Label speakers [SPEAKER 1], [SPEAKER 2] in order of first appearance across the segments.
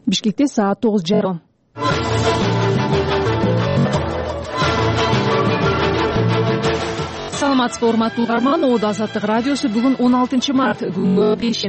[SPEAKER 1] Бишкекте саат 9:30. Саламатсызбы урматтуу угарман, Оодо Азаттык радиосу бүгүн 16 март күнгө 5.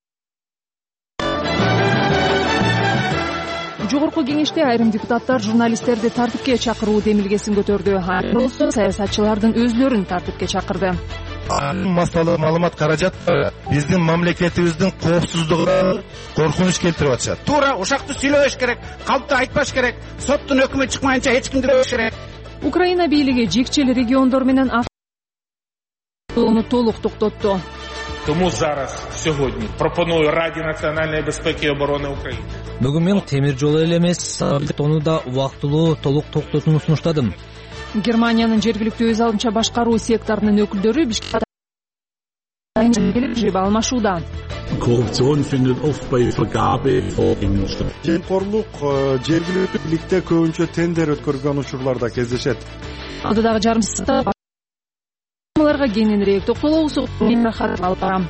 [SPEAKER 1] Жогорку кеңеште айрым депутаттар журналисттерди тартипке чакыруу демилгесин көтөрдү. Болсо саясатчылардын өзлөрүн тартипке чакырды.
[SPEAKER 2] Массалык маалымат каражаты биздин мамлекетибиздин коопсуздугуна коркунуч келтирип атышат.
[SPEAKER 3] Туура ушакты сүйлөбөш керек, калпты айтпаш керек, соттун өкмү чыкмайынча эч ким кирбеш керек.
[SPEAKER 1] Украина бийлиги жекчел региондор менен автоунааны толук токтотту.
[SPEAKER 4] Тому зараз сьогодні пропоную Раді національної безпеки і оборони України.
[SPEAKER 5] Бүгүн мен темир жол эле эмес, тону да убактылуу толук токтотууну сунуштадым.
[SPEAKER 1] Германиянын жергиликтүү өз алдынча башкаруу секторунун өкүлдөрү Бишкекке келип алмашууда.
[SPEAKER 6] Korruption findet oft bei Vergabe statt.
[SPEAKER 7] Жемкорлук жергиликтүү бийликте көбүнчө тендер өткөргөн учурларда кездешет.
[SPEAKER 1] Анда дагы жарым саатта кененирээк токтолобуз. Алып барам.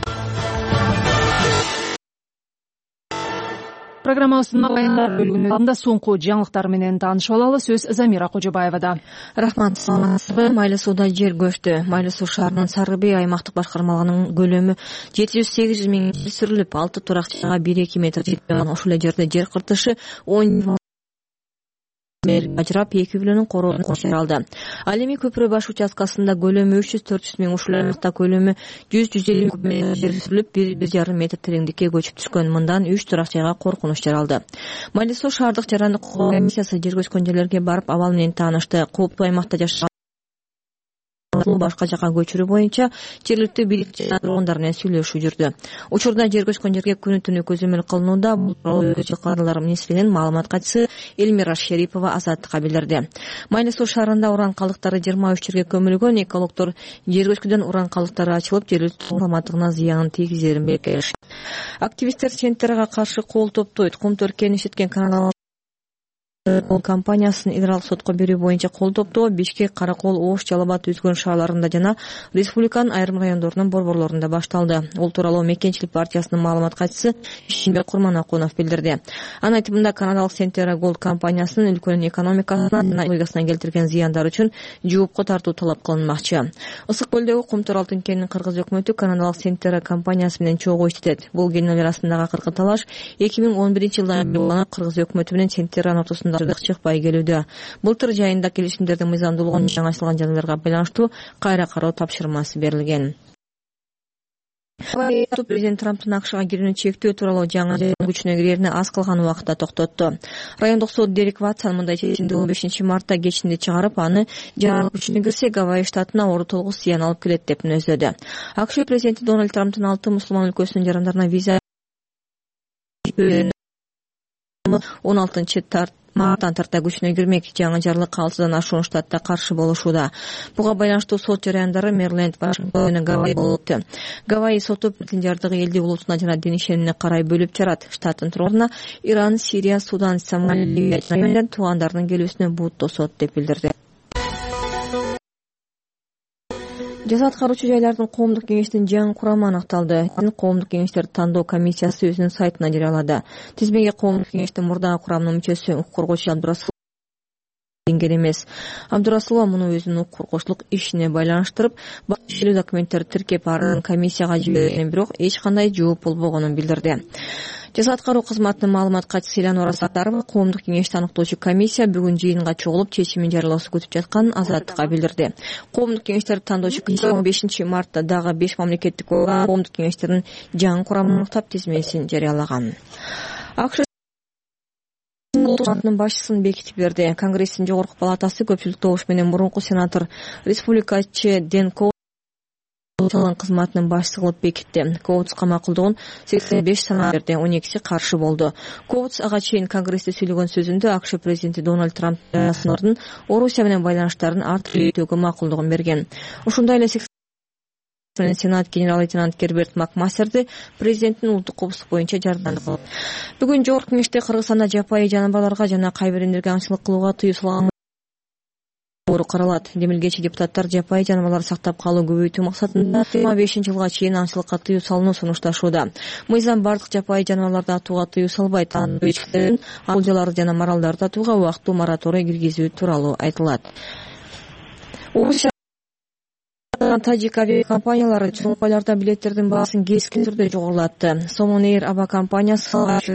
[SPEAKER 1] Программабыздын айында бөлүгүндө соңку жаңылыктар менен таанышып алалы. Сөз Замира Кожобаевада.
[SPEAKER 8] Рахмат, саламатсызбы? Майлы сууда жер көчтү. Майлы суу шаарынын Сары Бей аймактык башкармалыгынын көлөмү 700-800 миң сүрүлүп, 6 туракчага 1-2 метр жетпей калган ушул жерде жер кыртышы 10 ажырап, эки үйлөнүн короодун алды. Ал эми көпүрө баш участкасында көлөмү 300-400 миң, ушул аймакта көлөмү 100-150 куб метр жер сүрүлүп, 1,5 метр тереңдикке көчүп түшкөн. Мындан 3 туракчага коркунуч жаралды. Майлы суу шаардык жарандык комиссиясы жер көчкөн жерлерге барып абал менен таанышты. Кооптуу аймакта жашаган башка жака көчүрүү боюнча жергиликтүү бийлик тургундар менен сүйлөшүү жүрдү. Учурда жер көчкөн жерге күнү-түнү көзөмөл кылынууда. Бул кадрлар министринин маалымат катчысы Эльмира Шерипова Азаттыкка билдирди. Майлы суу шаарында уран калдыктары 23 жерге көмүлгөн. Экологдор жер көчкүдөн уран калдыктары ачылып, жергиликтүү саламаттыгына зыянын тийгизерин белгилешти. Активисттер Центрга каршы кол топтойт. Кумтөр кенишеткен канал компаниясын идралык сотко берүү боюнча кол топтоо Бишкек, Каракол, Ош, Жалал Абад, Үзгөн шаарларында жана республиканын айрым райондорунун борборлорунда башталды. Ол тууралуу Мекенчилик партиясынын маалымат катчысы Ишимбек Курманакунов билдирди. Анын айтымында канадалык Центрга Голд компаниясынын өлкөнүн экономикасына жана экологиясына келтирген зыяндар үчүн жоопко тартуу талап кылынмакчы. Ысык көлдөгү Кумтөр алтын кенинин кыргыз өкмөтү канадалык Центрга компаниясы менен чогуу иштетет. Бул кенин арасындагы акыркы талаш 2011-жылдан бери кыргыз өкмөтү менен Центрганын ортосунда чыкпай келүүдө. Былтыр жайында келишимдердин мыйзамдуулугун жаңачылган жагдайларга байланыштуу кайра кароо тапшырмасы берилген. Президент Трамптын АКШга кирүүнү чектөө тууралуу жаңы күчүнө кирерине аз калган убакытта токтотту. Райондук сот Дерек Ватсон мындай чечимди 15 мартта кечинде чыгарып, аны жаңы күчүнө кирсе Гавайи штатына ору толгус зыян алып келет деп мүнөздөдү. АКШ президенти Дональд Трамптын 6 мусулман өлкөсүнүн жарандарына виза 16 марттан тарта күчүнө кирмек. Жаңы жарлык 6-дан ашуун штатта каршы болушууда. Буга байланыштуу сот жарандары Мэриленд, Вашингтон жана Гавайи болупту. Гавайи соту Британ жардыгы элди улутуна жана дин ишенимине карай бөлүп жарат. Штаттын тургунуна Иран, Сирия, Судан, Сомали менен туугандарынын келүүсүнө бут тосот деп билдирди. Жаза аткаруучу жайлардын коомдук кеңештин жаңы курамы аныкталды. Коомдук кеңештерди тандоо комиссиясы өзүнүн сайтына жарыялады. Тизмеге коомдук кеңештин мурдагы курамынын мүчөсү укук коргоочу Абдурасулова эмес. Абдурасулова муну өзүнүн укук коргоочулук ишине байланыштырып, башкы документтерди тиркеп арын комиссияга жибергенин, бирок эч кандай жооп болбогонун билдирди. Жаза аткаруу кызматынын маалымат катчысы Эланора Саттарова коомдук кеңешти аныктоочу комиссия бүгүн жыйынга чогулуп чечимин жарыялоосу күтүп жатканын Азаттыкка билдирди. Коомдук кеңештерди тандоочу комиссия 15 мартта дагы 5 мамлекеттик орган коомдук кеңештердин жаңы курамын аныктап тизмесин жарыялаган. АКШ башчысын бекитип берди. Конгресстин жогорку палатасы көпчүлүк добуш менен мурунку сенатор республикачы Дэн Коутс кызматынын башчысы кылып бекитти. Коутска макулдугун 85 санаа берди, 12си каршы болду. Коутс ага чейин Конгрессте сүйлөгөн сөзүндө АКШ президенти Дональд Трамптын Орусия менен байланыштарын артыртүүгө макулдугун берген. Ушундай эле Сенат генерал-лейтенант Герберт Макмастерди президенттин улуттук коопсуздук боюнча жардамчы. Бүгүн жогорку кеңеште Кыргызстанда жапайы жаныбарларга жана кайбирлерге аңчылык кылууга тыюу салган каралат. Демилгечи депутаттар жапайы жаныбарларды сактап калуу көбөйтүү максатында 25-жылга чейин аңчылыкка тыюу салууну сунушташууда. Мыйзам бардык жапайы жаныбарларды атууга тыюу салбайт. Алжаларды жана маралдарды атууга убактылуу мораторий киргизүү тууралуу айтылат. Тажик авиакомпаниялары чоңкойларда билеттердин баасын кескин түрдө жогорулатты. Somon Air авиакомпаниясы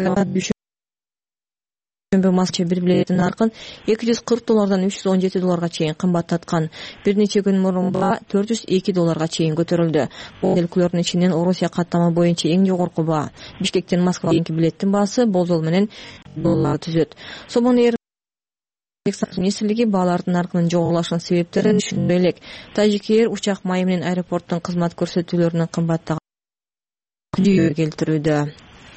[SPEAKER 8] Москва бир билеттин наркын $240 $317 чейин кымбаттаткан. Бир нече күн мурун баа $402 чейин көтөрүлдү. Бул өлкөлөрдүн ичинен Орусия каттама боюнча эң жогорку баа. Бишкектен Москвага кийинки билеттин баасы болжол менен $1 түзөт. Somon Air министрлиги баалардын наркынын жогорулашынын себептерин түшүндүрө элек. Тажик Air учак майы менен аэропорттун кызмат көрсөтүүлөрүнүн кымбаттаган келтирүүдө.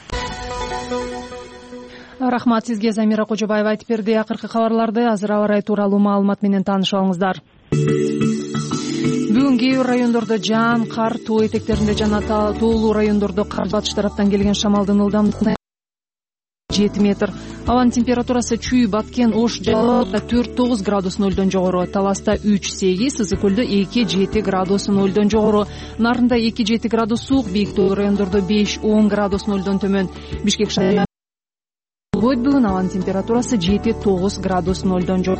[SPEAKER 1] Рахмат сизге, Замира Кожобаева айтып берди. Акыркы кабарларды азыр аба ырайы тууралуу маалымат менен таанышып алыңыздар. Бүгүн кээ бир райондордо жаан, кар, тоо этектеринде жана тоолуу райондордо кар батыш тараптан келген шамалдын ылдамдыгы 7 метр. Абанын температурасы Чүй, Баткен, Ош, Жалалда 4-9 градус нөлдөн жогору, Таласта 3-8, Сызыкөлдө 2-7 градус нөлдөн жогору, Нарында 2-7 градус суук, бийик тоолуу райондордо 5-10 градус нөлдөн төмөн. Бишкек шаарында бүгүн абанын температурасы 7-9 градус нөлдөн жогору.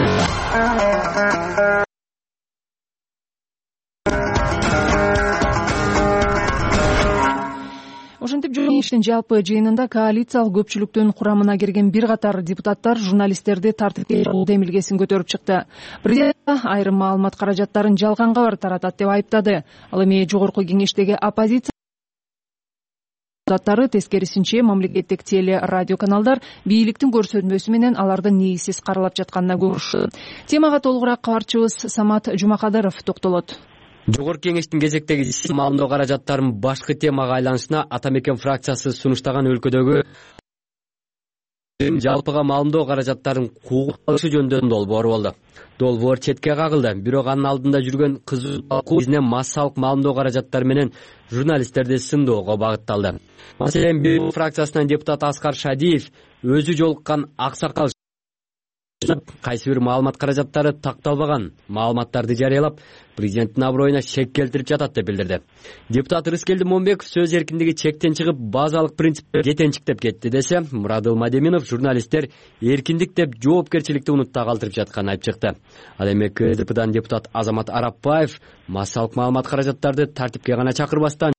[SPEAKER 1] Ошентип журналисттин жалпы жыйынында коалициялык көпчүлүктүн курамына кирген бир катар депутаттар журналисттерди тартипке чыгуу демилгесин көтөрүп чыкты. Президент айрым маалымат каражаттарын жалган кабар таратат деп айыптады. Ал эми жогорку кеңештеги оппозиция депутаттары тескерисинче мамлекеттик теле радио каналдар бийликтин көрсөтмөсү менен алардын негизсиз каралап жатканына көңүл. Темага толугураак кабарчыбыз Самат Жумакадыров токтолот.
[SPEAKER 9] Жогорку кеңештин кезектеги маалымдоо каражаттарынын башкы темага айланышына Ата Мекен фракциясы сунуштаган өлкөдөгү жалпыга маалымдоо каражаттарын куугултушу жөнүндө долбоор болду. Долбоор четке кагылды. Бирок анын алдында жүргөн кызуу талкуу изине массалык маалымдоо каражаттары менен журналисттерди сындоого багытталды. Маселен, бир фракциясынан депутат Аскар Шадиев өзү жолуккан аксакал кайсы бир маалымат каражаттары такталбаган маалыматтарды жарыялап, президенттин аброюна шек келтирип жатат деп билдирди. Депутат Рыскелди Момбеков сөз эркиндиги чектен чыгып, базалык принципти жетенчиктеп кетти десе, Мурадыл Мадеминов журналисттер эркиндик деп жоопкерчиликти унутта калтырып жатканын айтып чыкты. Ал эми КСДПдан депутат Азамат Арапбаев массалык маалымат каражаттарды тартипке гана чакырбастан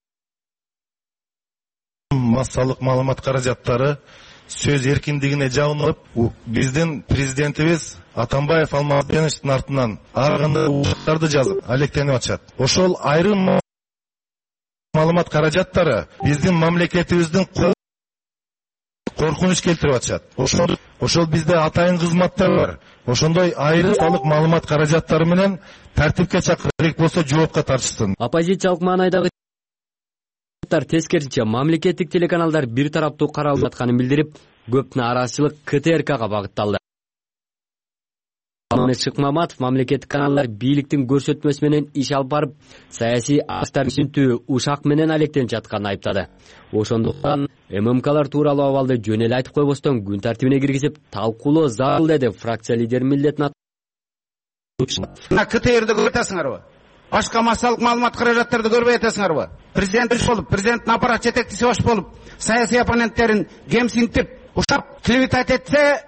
[SPEAKER 2] массалык маалымат каражаттары сөз эркиндигине жабынып, биздин президентибиз Атамбаев Алмазбеновдун артынан ар кандай учактарды жазып, алектенип атышат. Ошол айрым маалымат каражаттары биздин мамлекетибиздин коркунуч келтирип атышат. Ошол бизде атайын кызматтар бар. Ошондой айрым маалымат каражаттары менен тартипке чакырып, керек болсо жоопко тартышсын.
[SPEAKER 9] Оппозициялык маанайдагы тескерисинче мамлекеттик телеканалдар бир тараптуу каралып жатканын билдирип, көп нараазачылык КТРКга багытталды. Шыкмаматов мамлекеттик каналдар бийликтин көрсөтмөсү менен иш алып барып, саясий актарды түшүнтүү ушак менен алектенип жатканын айыптады. Ошондуктан ММКлар тууралуу абалды жөн эле айтып койбостон күн тартибине киргизип, талкуулоо зарыл деди фракция лидеринин милдетин
[SPEAKER 3] КТРди көрүп атасыңарбы? Башка массалык маалымат каражаттарды көрбөй атасыңарбы? Президент болуп, президенттин аппарат жетекчиси баш болуп, саясий оппоненттерин кемсинтип, ушап, клевета этсе,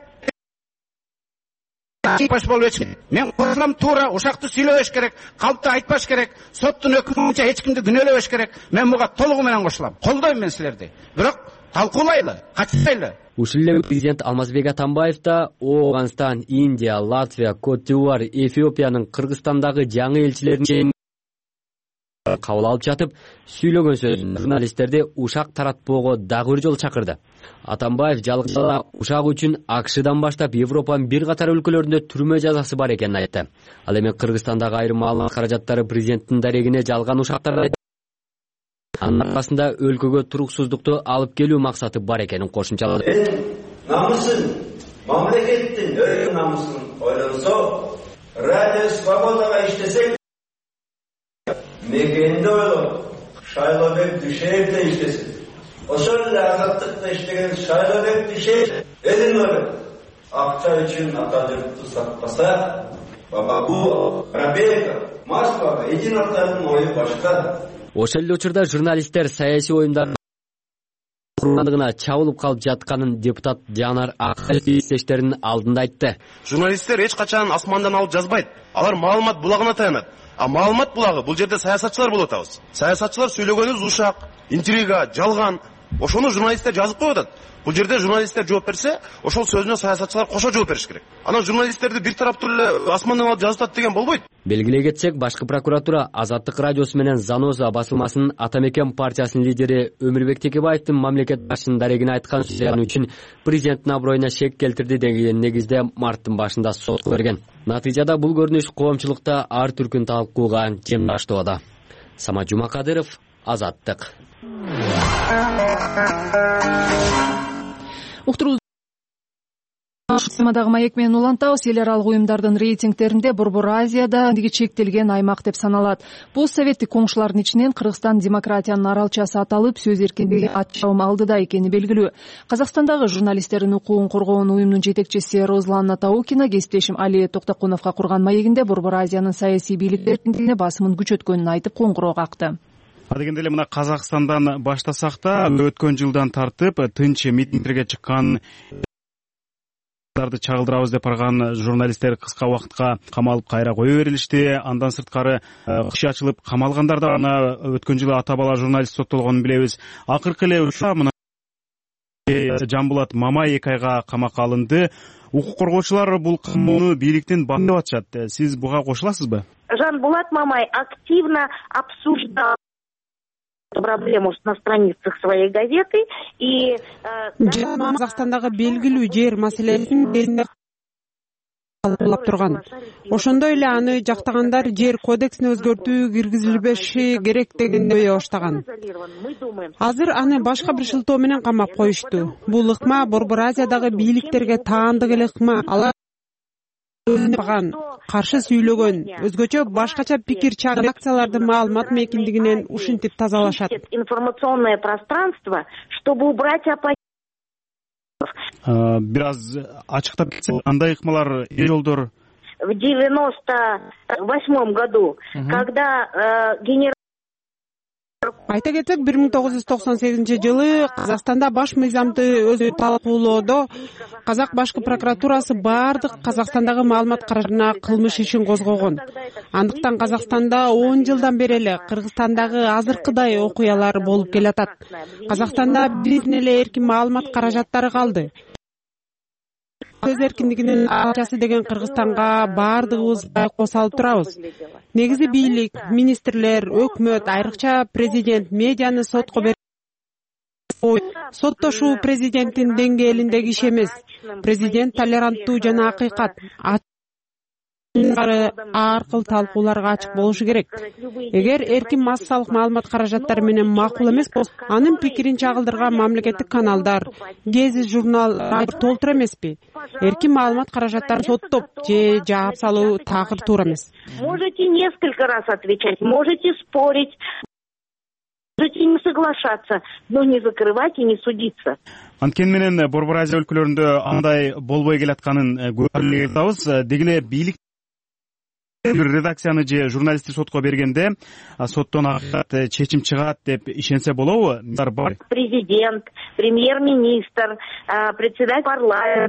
[SPEAKER 3] баш болуп эчким. Мен кошулам, туура ушакты сүйлөбөш керек, калпты айтпаш керек, соттун өкүмү боюнча эч кимди күнөөлөбөш керек. Мен буга толугу менен кошулам. Колдойм мен силерди. Бирок талкуулайлы, качпайлы.
[SPEAKER 9] Ушул эле президент Алмазбек Атамбаев да Ооганстан, Индия, Латвия, Кот-д'Ивуар, Эфиопиянын Кыргызстандагы жаңы элчилерин кабыл алып жатып, сүйлөгөн сөзүн журналисттерди ушак таратпоого дагы бир жолу чакырды. Атамбаев жалгыз ушак үчүн АКШдан баштап Европанын бир катар өлкөлөрүндө түрмө жазасы бар экенин айтты. Ал эми Кыргызстандагы айрым маалымат каражаттары президенттин дарегине жалган ушактарды анын аркасында өлкөгө туруксуздукту алып келүү максаты бар экенин кошумчалады.
[SPEAKER 10] Намысын, мамлекеттин өлкө намысын ойлонсо, радио свободага иштесек, мекенде ойлоп, Шайлообек Дүйшеевде иштесин. Ошол эле азаттыкта иштеген Шайлообек Дүйшеев элин өлөп, акча үчүн ата журтту сатпаса, Бабабу, Рабеков, Маслова, Единовтардың ойы башка.
[SPEAKER 9] Ошол эле учурда журналисттер саясий оюмдардын курмандыгына чабылып калып жатканын депутат Жанар Акаев иштештеринин алдында айтты.
[SPEAKER 11] Журналисттер эч качан асмандан алып жазбайт. Алар маалымат булагына таянат. А маалымат булагы бул жерде саясатчылар болуп атабыз. Саясатчылар сүйлөгөнүбүз ушак, интрига, жалган. Ошону журналисттер жазып коюп атат. Бул жерде журналисттер жооп берсе, ошол сөзүнө саясатчылар кошо жооп бериш керек. Анан журналисттерди бир тараптуу эле асмандан алып жазып атат деген болбойт.
[SPEAKER 9] Белгилей кетсек, башкы прокуратура Азаттык радиосу менен Заноза басылмасынын Атамекен партиясынын лидери Өмүрбек Текебаевдин мамлекет башчынын дарегине айткан сөзү үчүн президенттин аброюна шек келтирди деген негизде марттын башында сотко берген. Натыйжада бул көрүнүш коомчулукта ар түркүн талкууга жем таштоодо. Самат Жумакадыров, Азаттык.
[SPEAKER 1] Уктуруубуздагы маек менен улантабыз. Эл аралык уюмдардын рейтингтеринде Борбор Азияда чектелген аймак деп саналат. Пост советтик коңшулардын ичинен Кыргызстан демократиянын аралчасы аталып, сөз эркиндиги ачыгым алдыда экени белгилүү. Казакстандагы журналисттердин укугун коргоон уюмдун жетекчиси Розлан Натаукина кесиптешим Али Токтокуновго курган маегинде Борбор Азиянын саясий бийлик эркиндигине басымын күчөткөнүн айтып коңгуроо какты.
[SPEAKER 12] Адегенде эле мына Казакстандан баштасак да, өткөн жылдан тартып тынч митингтерге чыккан чагылдырабыз деп барган журналисттер кыска убакытка камалып кайра кое берилишти. Андан сырткары иши ачылып камалгандар да ана өткөн жылы ата бала журналист соттолгонун билебиз. Акыркы эле учурда мына Жамбулат Мамай 2 айга камакка алынды. Укук коргоочулар бул камоону бийликтен баштап атышат. Сиз буга кошуласызбы?
[SPEAKER 13] Жанбулат Мамай активно обсуждал проблему на страницах своей газеты и
[SPEAKER 14] Казакстандагы белгилүү жер маселесин талкуулап турган. Ошондой эле аны жактагандар жер кодексине өзгөртүү киргизилбеши керек деген ой баштаган. Азыр аны башка бир шылтоо менен камап коюшту. Бул ыкма Борбор Азиядагы бийликтерге таандык эле ыкма. Алар каршы сүйлөгөн, өзгөчө башкача пикир чагырып акциялардын маалымат мейкиндигинен ушинтип тазалашат.
[SPEAKER 13] Информационное пространство, чтобы убрать оппозицию.
[SPEAKER 12] Бир аз ачыктап кетсек, андай ыкмалар жолдор.
[SPEAKER 13] В 98 году, когда генерал
[SPEAKER 14] Айта кетсек, 1998-жылы Казакстанда баш мыйзамды өзү талкуулоодо Казак башкы прокуратурасы бардык Казакстандагы маалымат каражына кылмыш ишин козгогон. Андыктан Казакстанда 10 жылдан бери эле Кыргызстандагы азыркыдай окуялар болуп келатат. Казакстанда бирден эле эркин маалымат каражаттары калды. Сөз эркиндигинин арчасы деген Кыргызстанга бардыгыбыз байкоо салып турабыз. Негизи бийлик, министрлер, өкмөт, айрыкча президент медианы сотко берет. Соттошуу президенттин деңгээлиндеги иш эмес. Президент толеранттуу жана акыйкат ар кыл талкууларга ачык болушу керек. Эгер эркин массалык маалымат каражаттары менен макул эмес болсо, анын пикирин чагылдырган мамлекеттик каналдар, Гези журнал толтура эмеспи? Эркин маалымат каражаттарын соттоп же жаап салуу такыр туура эмес.
[SPEAKER 13] Можете несколько раз отвечать, можете спорить, можете не соглашаться, но не закрывать и не судиться.
[SPEAKER 12] Анткени менен Борбор Азия өлкөлөрүндө андай болбой келатканын көрүп атабыз. Дегеле бийлик бир редакцияны же журналистти сотко бергенде соттон акырат чечим чыгат деп ишенсе болобу?
[SPEAKER 13] Президент, премьер-министр, председатель парламента,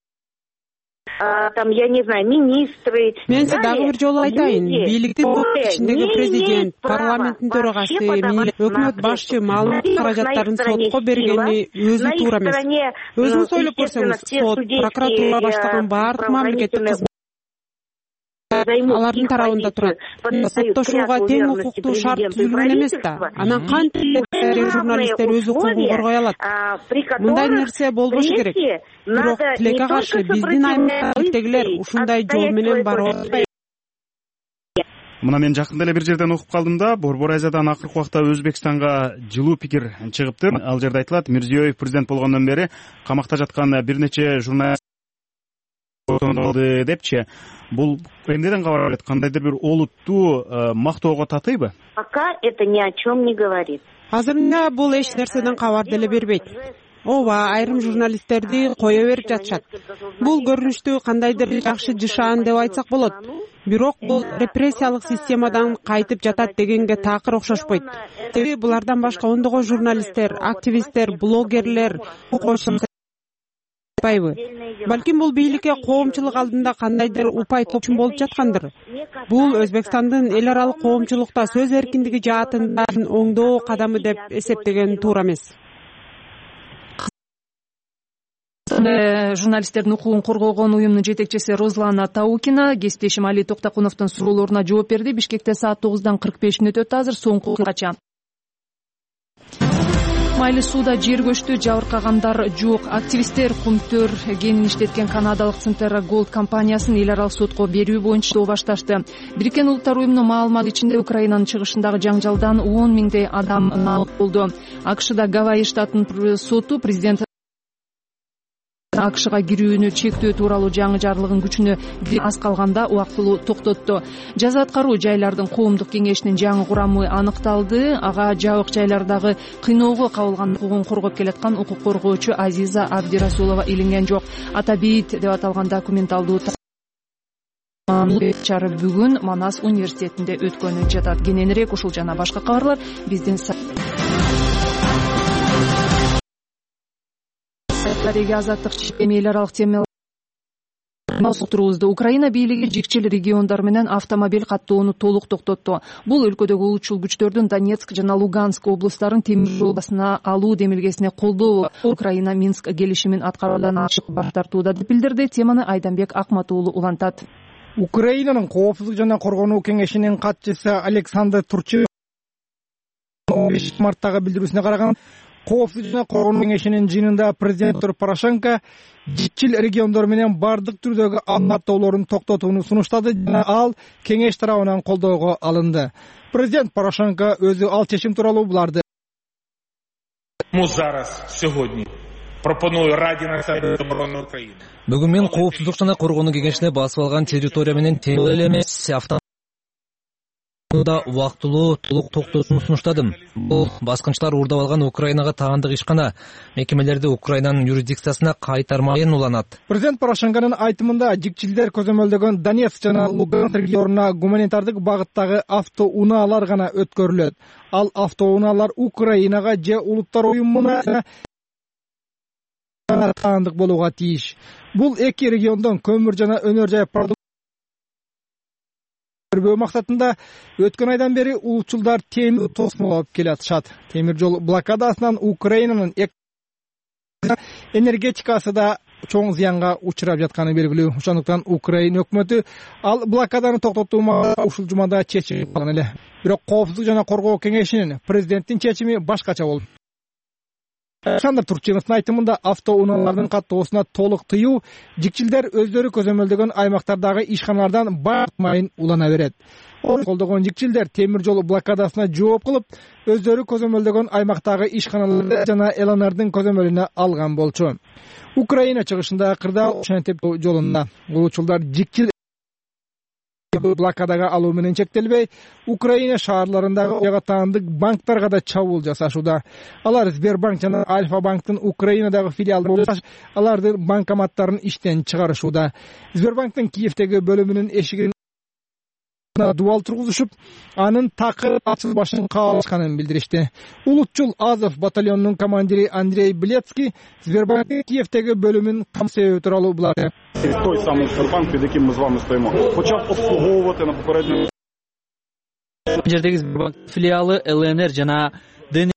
[SPEAKER 13] там, я не знаю, министры.
[SPEAKER 14] Мен дагы бир жолу айтайын. Бийликтин ичиндеги президент, парламенттин төрагасы, өкмөт башчы маалымат каражаттарын сотко бергени өзү туура эмес. Өзүңүз ойлоп көрсөңүз, сот, прокуратура баштаган бардык мамлекеттик кызмат алардын тарабында турат. Соттошууга тең укуктуу шарт түзүлгөн эмес да. Анан кантип журналисттер өз укугун коргой алат? Мындай нерсе болбошу керек. Бирок тилекке каршы биздин аймактагылар ушундай жол менен барып атпайбы.
[SPEAKER 12] Мына мен жакында эле бир жерден окуп калдым да, Борбор Азиядан акыркы убакта Өзбекстанга жылуу пикир чыгыптыр. Ал жерде айтылат, Мирзиёев президент болгондон бери камакта жаткан бир нече журналист депчи. Бул эмнеден кабар берет? Кандайдыр бир олуттуу мактоого татыйбы?
[SPEAKER 13] Пока это ни о чем не говорит.
[SPEAKER 14] Азырында бул эч нерседен кабар деле бербейт. ооба, айрым журналисттерди кое берип жатышат. Бул көрүнүштүү кандайдыр жакшы жышаан деп айтсак болот. Бирок бул репрессиялык системадан кайтып жатат дегенге такыр окшошпойт. Себеби булардан башка ондогон журналисттер, активисттер, блогерлер балким бул бийликке коомчулук алдында кандайдыр упай үчүн болуп жаткандыр. Бул Өзбекстандын эл аралык коомчулукта сөз эркиндиги жаатынан оңдоо кадамы деп эсептеген туура эмес.
[SPEAKER 1] Журналисттердин укугун коргогон уюмдун жетекчиси Розлана Таукина кесиптешим Али Токтокуновдун суроолоруна жооп берди. Бишкекте саат 9:45 өтөт азыр. Соңку кача Майли сууда жер көчтү, жабыркагандар жок. Активисттер кумтөр кенин иштеткен канадалык Центер Голд компаниясын эл аралык сотко берүү боюнча иштөө башташты. Бириккен Улуттар уюмунун маалыматы ичинде Украинанын чыгышындагы жаңжалдан 10 миңдей адам набыт болду. АКШда Гавайи штатынын соту президент АКШга кирүүнү чектөө тууралуу жаңы жарлыгын күчүнө аз калганда убактылуу токтотту. Жаза аткаруу жайлардын коомдук кеңешинин жаңы курамы аныкталды. Ага жабык жайлардагы кыйноого кабылган укугун коргоп келаткан укук коргоочу Азиза Абдирасулова илинген жок. Атабийт деп аталган документалдуу чара бүгүн Манас университетинде өткөнү жатат. Кененирээк ушул жана башка кабарлар биздин азаттык эл аралык темалар Украина бийлиги жикчил региондор менен автомобиль каттоону толук токтотту. Бул өлкөдөгү улутчул күчтөрдүн Донецк жана Луганск облустарын темир жол басына алуу демилгесине колдоо Украина Минск келишимин аткаруудан ачык баш тартууда деп билдирди. Теманы Айданбек Акматуулу улантат.
[SPEAKER 15] Украинанын коопсуздук жана коргонуу кеңешинин катчысы Александр Турчинов 15 марттагы билдирүүсүнө караганда коопсуздук жана коргонуу кеңешинин жыйынында президент Порошенко жикчил региондор менен бардык түрдөгү каттоолорун токтотууну сунуштады жана ал кеңеш тарабынан колдоого алынды. Президент Порошенко өзү ал чечим тууралуу буларды
[SPEAKER 5] Бүгүн мен коопсуздук жана коргонуу кеңешине басып алган территория менен тең эле эмес да убактылуу толук токтотууну сунуштадым. Бул баскынчылар уурдап алган Украинага таандык ишкана мекемелерди Украинанын юрисдикциясына кайтармайын уланат.
[SPEAKER 15] Президент Порошенконун айтымында жикчилдер көзөмөлдөгөн Донецк жана Луганск регионуна гуманитардык багыттагы автоунаалар гана өткөрүлөт. Ал автоунаалар Украинага же Улуттар уюмуна таандык болууга тийиш. Бул эки региондон көмүр жана өнөр жай максатында өткөн айдан бери улутчулдар темир тосмолоп келатышат. Темир жол блокадасынан Украинанын энергетикасы да чоң зыянга учурап жатканы белгилүү. Ошондуктан Украина өкмөтү ал блокаданы токтотуу маалында ушул жумада чечим кылган эле. Бирок коопсуздук жана коргоо кеңешинин президенттин чечими башкача болду. Александр Турчиновдун айтымында автоунаалардын каттоосуна толук тыюу жикчилдер өздөрү көзөмөлдөгөн аймактардагы ишканалардан баатмайын улана берет. Колдогон жикчилдер темир жол блокадасына жооп кылып, өздөрү көзөмөлдөгөн аймактагы ишканаларды жана эланардын көзөмөлүнө алган болчу. Украина чыгышында кырдаал Ошентеп жолунда улутчулдар жикчил блокадага алуу менен чектелбей, Украина шаарларындагы таандык банктарга да чабуул жасашууда. Алар Сбербанк жана Альфа банктын Украинадагы филиалдары алардын банкоматтарын иштен чыгарышууда. Сбербанктын Киевдеги бөлүмүнүн эшигин дуал тургузушуп, анын такыр ачылбашын каалашканын билдиришти. Улутчул Азов батальонунун командири Андрей Блецкий Сбербанктын Киевдеги бөлүмүн камсоо тууралуу буларды.
[SPEAKER 16] Той самий Сбербанк, під яким ми з вами стоїмо, почав обслуговувати на попередньому
[SPEAKER 17] жердеги Сбербанк филиалы ЛНР жана ДНР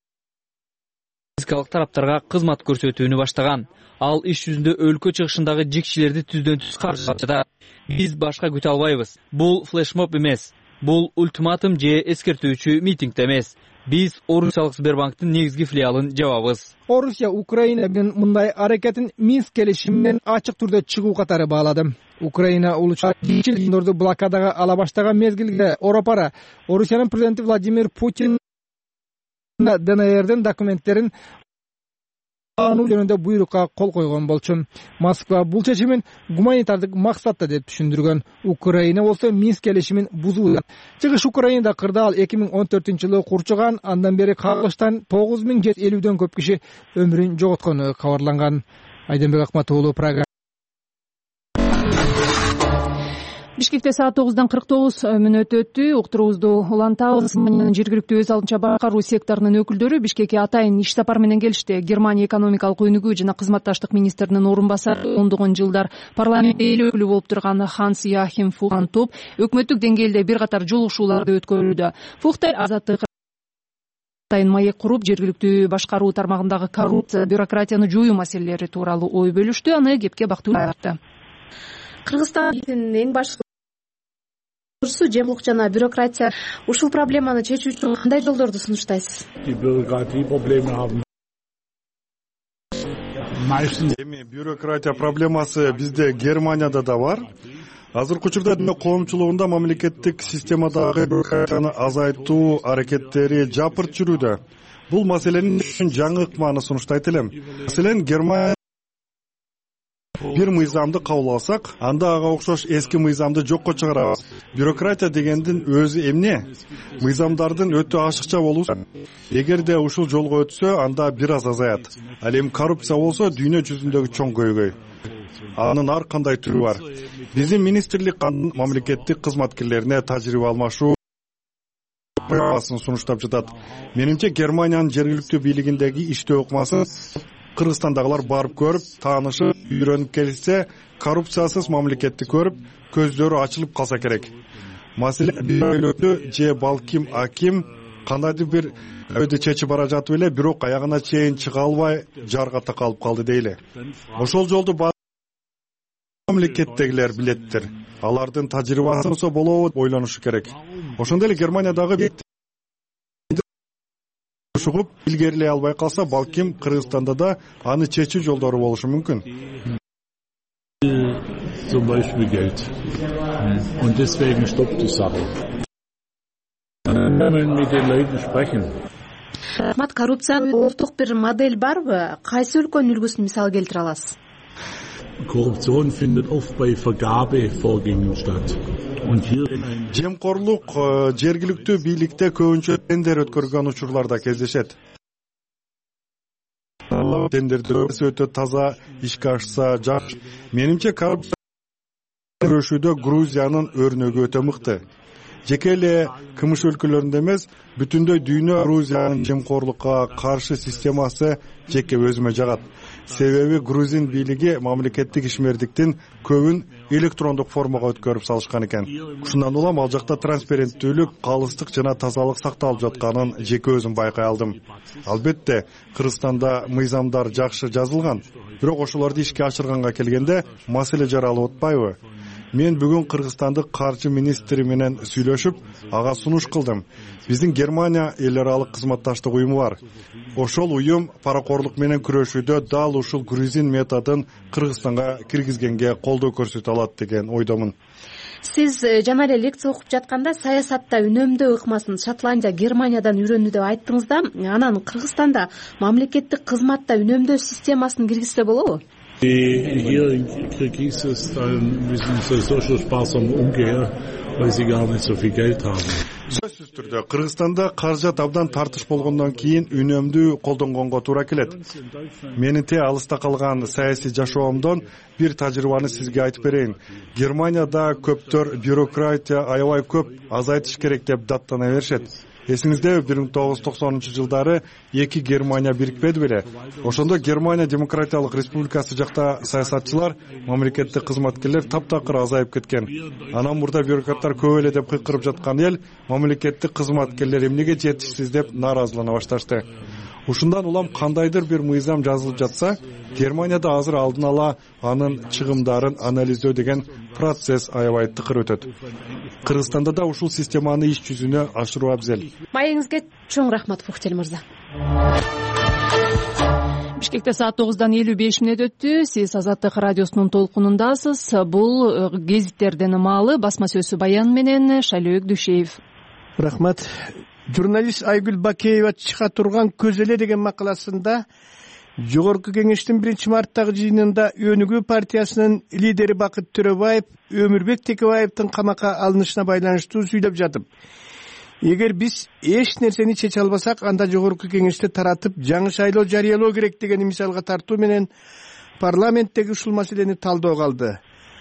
[SPEAKER 17] тараптарга кызмат көрсөтүүнү баштаган. Ал иш жүзүндө өлкө чыгышындагы жикчилерди түздөн түз каршы жатат. Биз башка күтө албайбыз. Бул флешмоб эмес. Бул ультиматум же эскертүүчү митинг эмес. Биз Орусиялык Сбербанктын негизги филиалын жабабыз.
[SPEAKER 15] Орусия Украина менен мындай аракетин Минск келишиминен ачык түрдө чыгуу катары баалады. Украина улутчулдорду блокадага ала баштаган мезгилде Оропара Орусиянын президенти Владимир Путин ДНРдин документтерин алуу жөнүндө буйрукка кол койгон болчу. Москва бул чечимин гуманитардык максатта деп түшүндүргөн. Украина болсо Минск келишимин бузууда. Чыгыш Украинада кырдаал 2014-жылы курчуган, андан бери кагылыштан 9750дөн көп киши өмүрүн жоготкону кабарланган. Айденбек Акматуулу, Прага. Бишкекте саат 9:49 өттү. Уктуруубузду улантабыз. Жергиликтүү өз алдынча башкаруу секторунун өкүлдөрү Бишкекке атайын иш сапар менен келишти. Германия экономикалык өнүгүү жана кызматташтык министринин орун басары, ондогон жылдар парламент эл өкүлү болуп турган Ханс Яхим Фухтан топ өкмөттүк деңгээлде бир катар жолугушууларды өткөрүүдө. Фухтер азаттык атайын маек куруп, жергиликтүү башкаруу тармагындагы коррупция, бюрократияны жоюу маселелери тууралуу ой бөлүштү. Аны кепке бактуу айтты.
[SPEAKER 18] Кыргызстандын эң башкы жемлук жана бюрократия, ушул проблеманы чечүү үчүн кандай жолдорду сунуштайсыз?
[SPEAKER 7] Эми бюрократия проблемасы бизде Германияда да бар. Азыркы учурда дүйнө коомчулугунда мамлекеттик системадагы бюрократияны азайтуу аракеттери жапырт жүрүүдө. Бул маселенин жаңы ыкманы сунуштайт элем. Маселен, Германия бир мыйзамды кабыл алсак, анда ага окшош эски мыйзамды жокко чыгарабыз. Бюрократия дегендин өзү эмне? Мыйзамдардын өтө ашыкча болуусу. Эгерде ушул жолго өтсө, анда бир аз азаят. Ал эми коррупция болсо дүйнө жүзүндөгү чоң көйгөй. Анын ар кандай түрү бар. Биздин министрлик мамлекеттик кызматкерлерине тажрыйба алмашуу программасын сунуштап жатат. Менимче Германиянын жергиликтүү бийлигиндеги иштөө ыкмасын Кыргызстандагылар барып көрүп, таанышып, үйрөнүп келсе, коррупциясыз мамлекетти көрүп, көздөрү ачылып калса керек. Маселен, бирөөлөтү же балким аким кандайдыр бир өйдө чечип бара жатып эле, бирок аягына чейин чыга албай, жарга такалып калды дейли. Ошол жолду мамлекеттегилер билеттир. Алардын тажрыйбасы болсо болобу ойлонушу керек. Ошондой эле Германиядагы шугуп илгерилей албай калса, балким Кыргызстанда да аны чечүү жолдору болушу мүмкүн.
[SPEAKER 6] Zum Beispiel Geld. Und deswegen stoppt die Sache. Wenn wir mit den Leuten sprechen.
[SPEAKER 18] Коррупциянын орток бир модель барбы? Кайсы өлкөнүн үлгүсүн мисал келтире аласыз?
[SPEAKER 6] Korruption findet oft bei Vergabevorgängen statt.
[SPEAKER 7] Жемкорлук жергиликтүү бийликте көбүнчө тендер өткөргөн учурларда кездешет. Тендердер өтө таза ишке ашса жакшы. Менимче коррупция күрөшүүдө Грузиянын өрнөгү өтө мыкты. Жеке эле кымыш өлкөлөрүндө эмес, бүтүндөй дүйнө Грузиянын жемкорлукка каршы системасы жеке өзүмө жагат. Себеби грузин бийлиги мамлекеттик ишмердиктин көбүн электрондук формага өткөрүп салышкан экен. Ушундан улам ал жакта транспаренттүүлүк, калыстык жана тазалык сакталып жатканын жеке өзүм байкай алдым. Албетте, Кыргызстанда мыйзамдар жакшы жазылган, бирок ошолорду ишке ашырганга келгенде маселе жаралып атпайбы? Мен бүгүн Кыргызстандык каржы министри менен сүйлөшүп, ага сунуш кылдым. Биздин Германия эл аралык кызматташтык уюму бар. Ошол уюм паракорлук менен күрөшүүдө дал ушул грузин методун Кыргызстанга киргизгенге колдоо көрсөтө алат деген ойдомун.
[SPEAKER 18] Сиз жана эле лекция окуп жатканда саясатта үнөмдөө ыкмасын Шотландия, Германиядан үйрөндү деп айттыңыз да, анан Кыргызстанда мамлекеттик кызматта үнөмдөө системасын киргизсе болобу?
[SPEAKER 6] Hier in Kirgisistan müssen sie so sparsam umgehen, weil sie gar nicht so viel Geld haben.
[SPEAKER 7] Сөзсүз түрдө Кыргызстанда каржат абдан тартыш болгондон кийин үнөмдүү колдонгонго туура келет. Менин те алыста калган саясий жашоомдон бир тажрыйбаны сизге айтып берейин. Германияда көптөр бюрократия аябай көп, азайтыш керек деп даттана беришет. Эсиңиздеби 1990-жылдары эки Германия бирикпеди беле? Ошондо Германия Демократиялык Республикасы жакта саясатчылар, мамлекеттик кызматкерлер таптакыр азайып кеткен. Анан мурда бюрократтар көп эле деп кыйкырып жаткан эл, мамлекеттик кызматкерлер эмнеге жетишсиз деп нааразылана башташты. Ушундан улам кандайдыр бир мыйзам жазылып жатса, Германияда азыр алдын ала анын чыгымдарын анализдөө деген процесс аябай тыкыр өтөт. Кыргызстанда да ушул системаны иш жүзүнө ашыруу абзел.
[SPEAKER 18] Маегиңизге чоң рахмат, Фухтел мырза.
[SPEAKER 1] Бишкекте саат 9:55 өттү. Сиз Азаттык радиосунун толкунундасыз. Бул гезиттердин маалы, басма сөзү баян менен Шайлөөк Дүшеев.
[SPEAKER 19] Рахмат. Журналист Айгүл Бакеева чыга турган көз эле деген макаласында Жогорку кеңештин 1-марттагы жыйынында Өнүгүү партиясынын лидери Бакыт Төрөбаев Өмүрбек Текебаевдин камакка алынышына байланыштуу сүйлөп жатып, эгер биз эч нерсени чече албасак, анда жогорку кеңешти таратып, жаңы шайлоо жарыялоо керек дегени мисалга тартуу менен парламенттеги ушул маселени талдоого алды.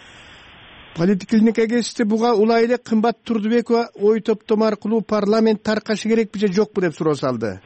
[SPEAKER 19] Политклиник агенттиги буга улай эле Кымбат Турдубекова ой топтому аркылуу парламент таркашы керекпи же жокпу деп суроо салды.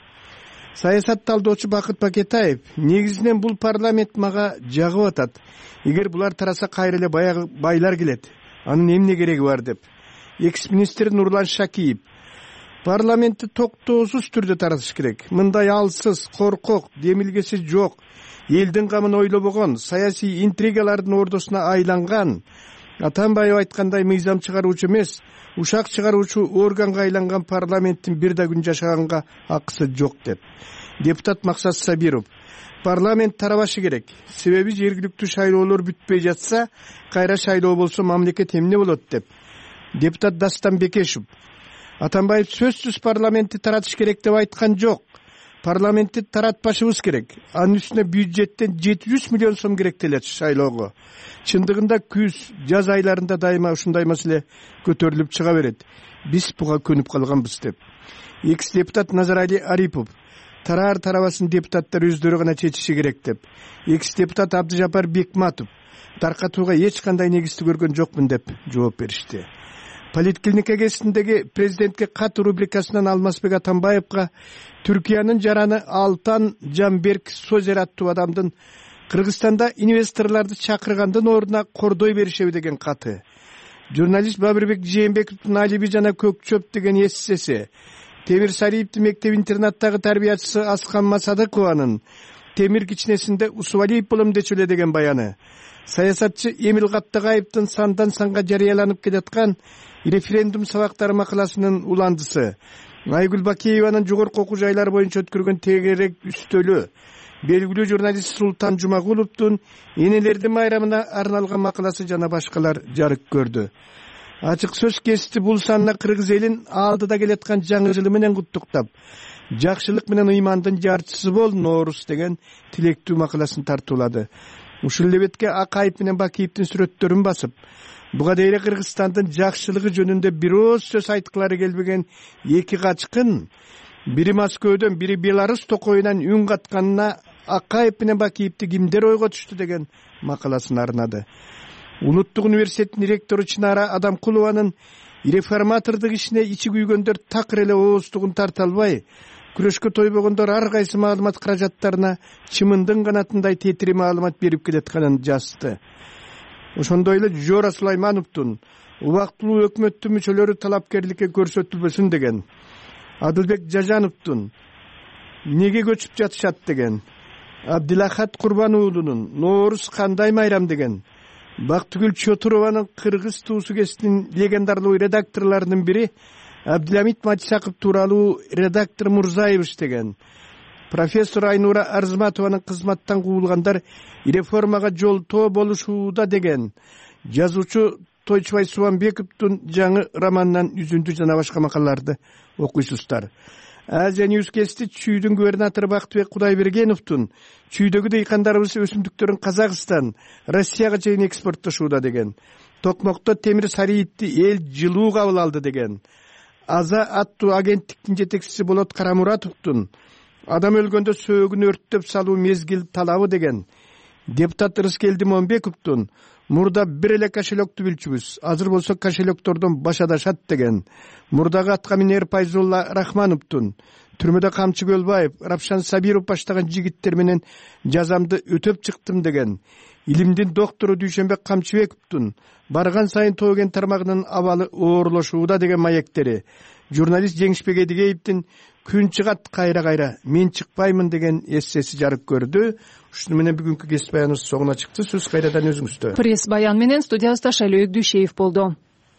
[SPEAKER 19] Саясат талдоочу Бакыт Бакетаев, негизинен бул парламент мага жагып атат. Эгер булар тараса кайра эле баягы байлар келет. Анын эмне кереги бар деп. Экс-министр Нурлан Шакиев, парламентти токтоосуз түрдө таратыш керек. Мындай алсыз, коркок, демилгеси жок, элдин камын ойлобогон, саясий интригалардын ордосуна айланган, Атамбаев айткандай мыйзам чыгаруучу эмес, ушак чыгаруучу органга айланган парламенттин бир да күн жашаганга акысы жок деп. Депутат Максат Сабиров, парламент тарабашы керек. Себеби жергиликтүү шайлоолор бүтпөй жатса, кайра шайлоо болсо мамлекет эмне болот деп. Депутат Дастан Бекешев, Атамбаев сөзсүз парламентти таратыш керек деп айткан жок. Парламентти таратпашыбыз керек. Анын үстүнө бюджеттен 700 миллион сом керектелет шайлоого. Чындыгында күз, жаз айларында дайыма ушундай маселе көтөрүлүп чыга берет. Биз буга көнүп калганбыз деп. Экс-депутат Назарали Арипов, тараар тарабасын депутаттар өздөрү гана чечиши керек деп. Экс-депутат Абдыжапар Бекматов, таркатууга эч кандай негизди көргөн жокмун деп жооп беришти. Политклиник агенттигиндеги президентке кат рубрикасынан Алмазбек Атамбаевга Түркиянын жараны Алтан Жамберк Созер аттуу адамдын Кыргызстанда инвесторлорду чакыргандын ордуна кордой беришеби деген каты. Журналист Бабырбек Жээнбековдун Алиби жана Көкчөп деген эссеси, Темир Сариевдин мектеп-интернаттагы тарбиячысы Аскан Масадыкованын Темир кичинесинде Усубалиев болом дечү эле деген баяны, саясатчы Эмил Каттагаевдин сандан санга жарыяланып келаткан референдум сабактары макаласынын уландысы, Айгүл Бакееванын жогорку окуу жайлары боюнча өткөргөн тегерек үстөлү, белгилүү журналист Султан Жумагуловдун энелердин майрамына арналган макаласы жана башкалар жарык көрдү. Ачык сөз кести бул санына кыргыз элин алдыда келаткан жаңы жылы менен куттуктап, жакшылык менен ыймандын жарчысы бол Ноорус деген тилектүү макаласын тартуулады. Ушул эле бетке Акаев менен Бакиевдин сүрөттөрүн басып, буга дейре Кыргызстандын жакшылыгы жөнүндө бир ооз сөз айткылары келбеген эки качкын, бири Москвадөн, бири Беларусь токойунан үн катканына Акаев менен Бакиевди кимдер ойго түштү деген макаласын арнады. Улуттук университеттин ректору Чынара Адамкулованын реформатордук ишине ичи күйгөндөр такыр эле ооздугун тарта албай, күрөшкө тойбогондор ар кайсы маалымат каражаттарына чымындын канатындай тетири маалымат берип келатканын жазды. Ошондой эле Жора Сулаймановдун убактылуу өкмөттүн мүчөлөрү талапкерликке көрсөтүлбөсүн деген, Адылбек Жажановдун неге көчүп жатышат деген, Абдилахат Курбан Ноорус кандай майрам деген, Бактыгүл Чотурованын кыргыз туусу кесиптин легендарлуу редакторлорунун бири Абдиламит Матисаков тууралуу редактор Мурзаевич деген, профессор Айнура Арзматованын кызматтан куулгандар реформага жолтоо болушууда деген, жазуучу Тойчубай Субанбековдун жаңы романынан үзүндү жана башка макалаларды окуйсуздар. Азия Ньюс кести Чүйдүн губернатору Бактыбек Кудайбергеновдун чүйдөгү дыйкандарыбыз өсүмдүктөрүн Казакстан, Россияга чейин экспорттошууда деген, Токмокто Темир Сариевди эл жылуу кабыл алды деген, Аза аттуу агенттиктин жетекчиси Болот Карамуратовдун адам өлгөндө сөөгүн өрттөп салуу мезгил талабы деген, депутат Рыскелди Момбековдун мурда бир эле кошелекту билчүбүз, азыр болсо кошелектордон баш адашат деген, мурдагы атка минер Пайзулла Рахмановдун түрмөдө Камчы Көлбаев, Рапшан Сабиров баштаган жигиттер менен жазамды өтөп чыктым деген, илимдин доктору Дүйшөнбек Камчыбековдун барган сайын Тоген тармагынын абалы оорлошууда деген маектери, журналист Жеңишбек Эдигеевдин күн чыгат кайра мен чыкпаймын деген эссеси жарык көрдү. Ушуну менен бүгүнкү кесип баяныбыз соңуна чыкты. Сөз кайрадан өзүңүздө.
[SPEAKER 1] Пресс баян менен студиябызда Шайлообек Дүйшеев болду.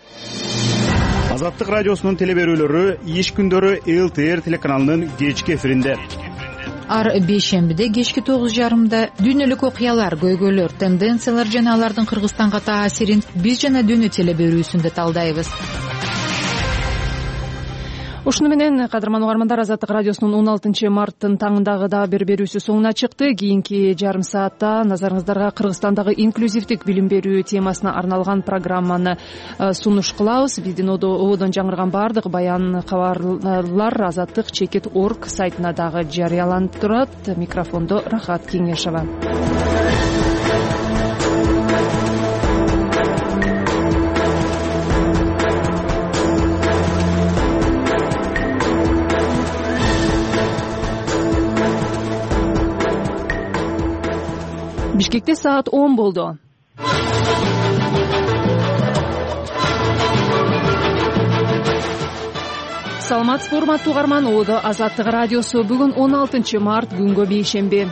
[SPEAKER 12] Азаттык радиосунун телеберүүлөрү иш күндөрү ЛТР телеканалынын кечки эфиринде.
[SPEAKER 20] Ар бейшембиде кечки 9:30 дүйнөлүк окуялар, көйгөйлөр, тенденциялар жана алардын Кыргызстанга таасирин биз жана дүйнө телеберүүсүндө талдайбыз.
[SPEAKER 1] Ушуну менен кадырман угармандар, Азаттык радиосунун 16 марттын таңындагы дагы бир берүүсү соңуна чыкты. Кийинки жарым саатта назарыңыздарга Кыргызстандагы инклюзивдик билим берүү темасына арналган программаны сунуш кылабыз. Биздин ободон жаңырган баардык баян кабарлар Азаттык.org сайтына дагы жарыяланып турат. Микрофондо Рахат Кеңешова. Бишкекте саат 10 болду. Саламатсызбы, урматтуу угарман, ободо Азаттык радиосу. Бүгүн 16 март, күнгө бейшемби.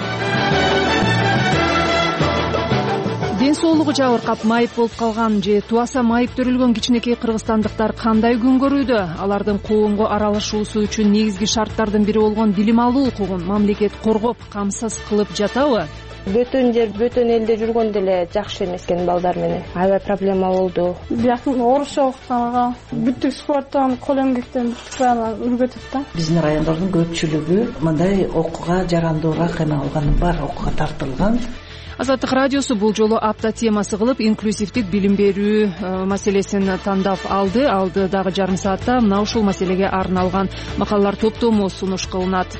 [SPEAKER 1] Ден соолугу жабыркап майып болуп калган же туаса майып төрөлгөн кичинекей кыргызстандыктар кандай күн көрүүдө? Алардын коомго аралашуусу үчүн негизги шарттардын бири болгон билим алуу укугун мамлекет коргоп, камсыз кылып жатабы?
[SPEAKER 21] Бөтөн элде жүргөн деле жакшы эмес экен балдар менен. Аябай проблема болду.
[SPEAKER 22] Биякын орусча окутканга, бүттүк спорттон, кол эмгектен үргөтөт да.
[SPEAKER 23] Биздин райондордун көпчүлүгү мындай окууга жарандууга кыйналган бар, окууга тартылган.
[SPEAKER 1] Азаттык радиосу бул жолу апта темасы кылып инклюзивдик билим берүү маселесин тандап алды. Алдыдагы жарым саатта мына ушул маселеге арналган макалалар топтому сунуш кылынат.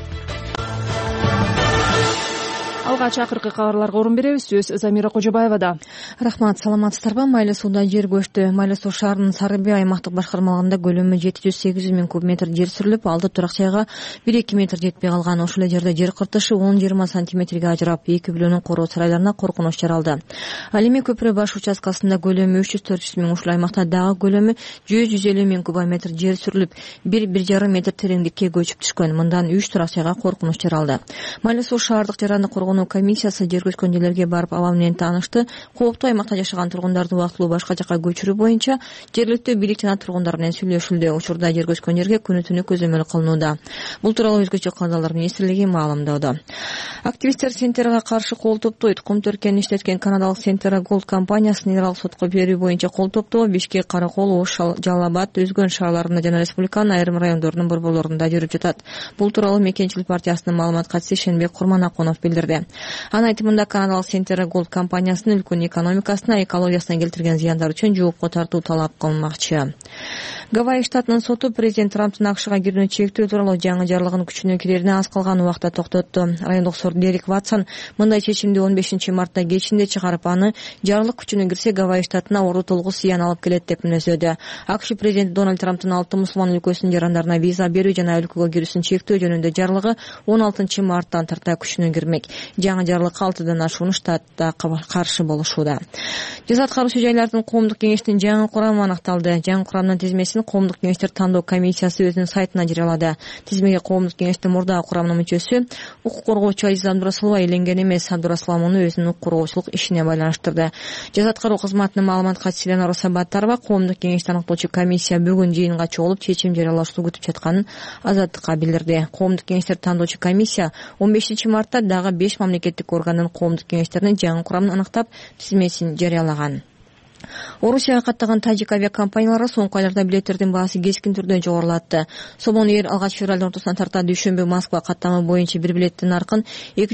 [SPEAKER 1] Алгач акыркы кабарларга орун беребиз. Сөз Замира Кожобаевада.
[SPEAKER 8] Рахмат, саламатсыздарбы? Майлы сууда жер көчтү. Майлы суу шаарынын Сары Бий аймактык башкармалыгында көлөмү 708 миң куб метр жер сүрүлүп, алды турак жайга 1-2 метр жетпей калган. Ошол жерде жер кыртышы 10-20 сантиметрге ажырап, эки бөлөнүн короо сарайларына коркунуч жаралды. Ал эми көпүрө баш участкасында көлөмү 300-400 миң, ушул аймакта дагы көлөмү 100-150 миң кубометр жер сүрүлүп, 1-1,5 метр тереңдикке көчүп түшкөн. Мындан 3 турак жайга коркунуч жаралды. Майлы суу шаардык жаранды коргонуу комиссиясы жер көчкөн жерлерге барып абал менен таанышты. Кооптуу аймакта жашаган тургундарды убактылуу башка жакка көчүрүү боюнча жергиликтүү бийлик жана тургундар менен сүйлөшүлдү. Учурда жер көчкөн жерге күнү-түнү көзөмөл кылынууда. Бул тууралуу өзгөчө калдалар министрлиги маалымдады. Активисттер Сентерага каршы кол топтойт. Кум төркенин иштеткен канадалык Сентера Голд компаниясын федералдык сотко берүү боюнча кол топтоо Бишкек, Каракол, Ош, Жалал Абад, Өзгөн шаарларында жана республиканын айрым райондорунун борборлорунда жүрүп жатат. Бул тууралуу Мекенчилик партиясынын маалымат катчысы Шенбек Курманакунов билдирди. Анын айтымында канадалык Сентера Голд компаниясынын өлкөнүн экономикасына, экологиясына келтирген зыяндар үчүн жоопко тартуу талап кылынмакчы. Гавайи штатынын соту президент Трамптын АКШга кирүүнү чектөө тууралуу жаңы жарлыгын күчүнө кирерине аз калган убакта токтотту. Райондук сот Дерек Ватсон мындай чечимди 15 мартта кечинде чыгарып, аны жарлык күчүнө кирсе Гавайи штатына орду толгу зыян алып келет деп мүнөздөдү. АКШ президенти Дональд Трамптын 6 мусулман өлкөсүнүн жарандарына виза берүү жана өлкөгө кирүүсүн чектөө жөнүндө жарлыгы 16 марттан тарта күчүнө кирмек. Жаңы жарлыкка 6 ашууну штатта каршы болушууда. Жаза аткаруучу жайлардын коомдук кеңештин жаңы курамы аныкталды. Жаңы курамдын тизмесин коомдук кеңештер тандоо комиссиясы өзүнүн сайтына жарыялады. Тизмеге коомдук кеңештин мурдагы курамынын мүчөсү укук коргоочу Азиз Абдурасулова айленген эмес. Абдурасулова муну өзүнүн укук коргоочулук ишине байланыштырды. Жаза аткаруу кызматынын маалымат катчысы Ленара Сабаттарова коомдук кеңешти аныктоочу комиссия бүгүн жыйынга чогулуп чечим жарыялашты күтүп жатканын Азаттыкка билдирди. Коомдук кеңештерди тандоочу комиссия 15 мартта дагы 5 мамлекеттик органдын коомдук кеңештеринин жаңы курамын аныктап тизмесин жарыялаган. Орусияга каттаган тажик авиакомпаниялары соңку айларда билеттердин баасы кескин түрдө жогорулатты. Сомон Эйр алгач февралдын ортосунан тарта дүйшөмбү Москва каттамы боюнча бир билеттин наркын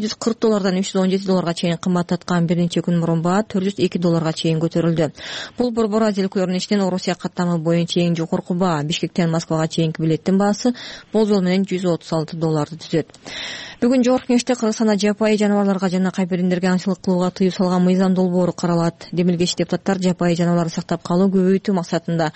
[SPEAKER 8] $240 $317 чейин кымбаттаткан. Биринчи күн мурун баа $402 чейин көтөрүлдү. Бул борбор Азия өлкөлөрүнүн ичинен Орусия каттамы боюнча эң жогорку баа. Бишкектен Москвага чейинки билеттин баасы болжол менен $136 түзөт. Бүгүн жогорку кеңеште Кыргызстанда жапайы жаныбарларга жана кайбириндерге аңчылык кылууга тыюу салган мыйзам долбоору каралат. Демилгечи депутаттар жапайы жаныбарларды сактап калуу көбөйтүү максатында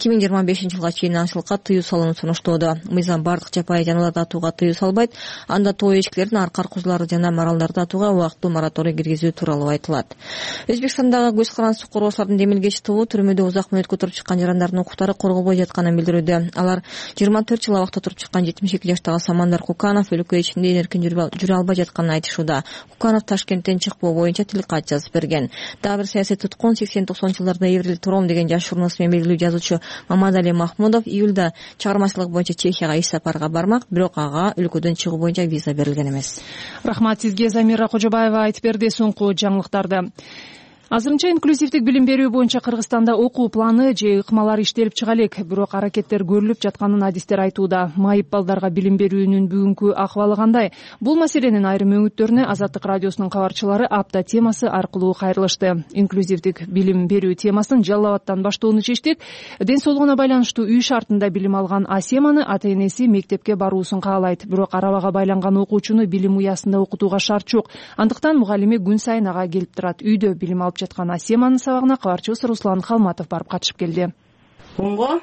[SPEAKER 8] 2025 жылга чейин аңчылыкка тыюу салууну сунуштоодо. Мыйзам бардык жапайы жаныбарларды атууга тыюу салбайт. Анда тоо эчкилердин, аркар кузуларды жана маралдарды атууга убактылуу мораторий киргизүү тууралуу айтылат. Өзбекстандагы көз карандысыз коргоочулардын демилгечи тобу түрмөдө узак мөөнөткө туруп чыккан жарандардын укуктары корголбой жатканын билдирүүдө. Алар 24 жыл абакта туруп чыккан 72 жаштагы Самандар Куканов өлкө ичинде жүрө албай жатканын айтышууда. Куканов Ташкенттен чыкпоо боюнча тилкат жазып берген. Дагы бир саясий туткун 80-90 жылдарда Эврил Туром деген жаш журналист менен белгилүү жазуучу Мамадали Махмудов июлда чыгармачылык боюнча Чехияга иш сапарга бармак, бирок ага өлкөдөн чыгуу боюнча виза берилген эмес.
[SPEAKER 1] Рахмат сизге, Замира Кожобаева айтып берди соңку жаңылыктарды. Азырынча инклюзивдик билим берүү боюнча Кыргызстанда окуу планы же ыкмалар иштелип чыга элек, бирок аракеттер көрүлүп жатканын адистер айтууда. Майып балдарга билим берүүнүн бүгүнкү акыбалы кандай? Бул маселенин айрым өңүттөрүнө Азаттык радиосунун кабарчылары апта темасы аркылуу кайрылышты. Инклюзивдик билим берүү темасын Жалал Абадтан баштоону чечтик. Ден соолугуна байланыштуу үй шартында билим алган Асеманы ата-энеси мектепке баруусун каалайт. Бирок арабага байланган окуучуну билим уясында окутууга шарт жок. Андыктан мугалими күн сайын ага келип турат. Үйдө билим алып жаткан Асеманын сабагына кабарчыбыз Руслан Калматов барып катышып келди.
[SPEAKER 2] Онго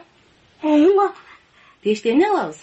[SPEAKER 2] 5 эмне алабыз?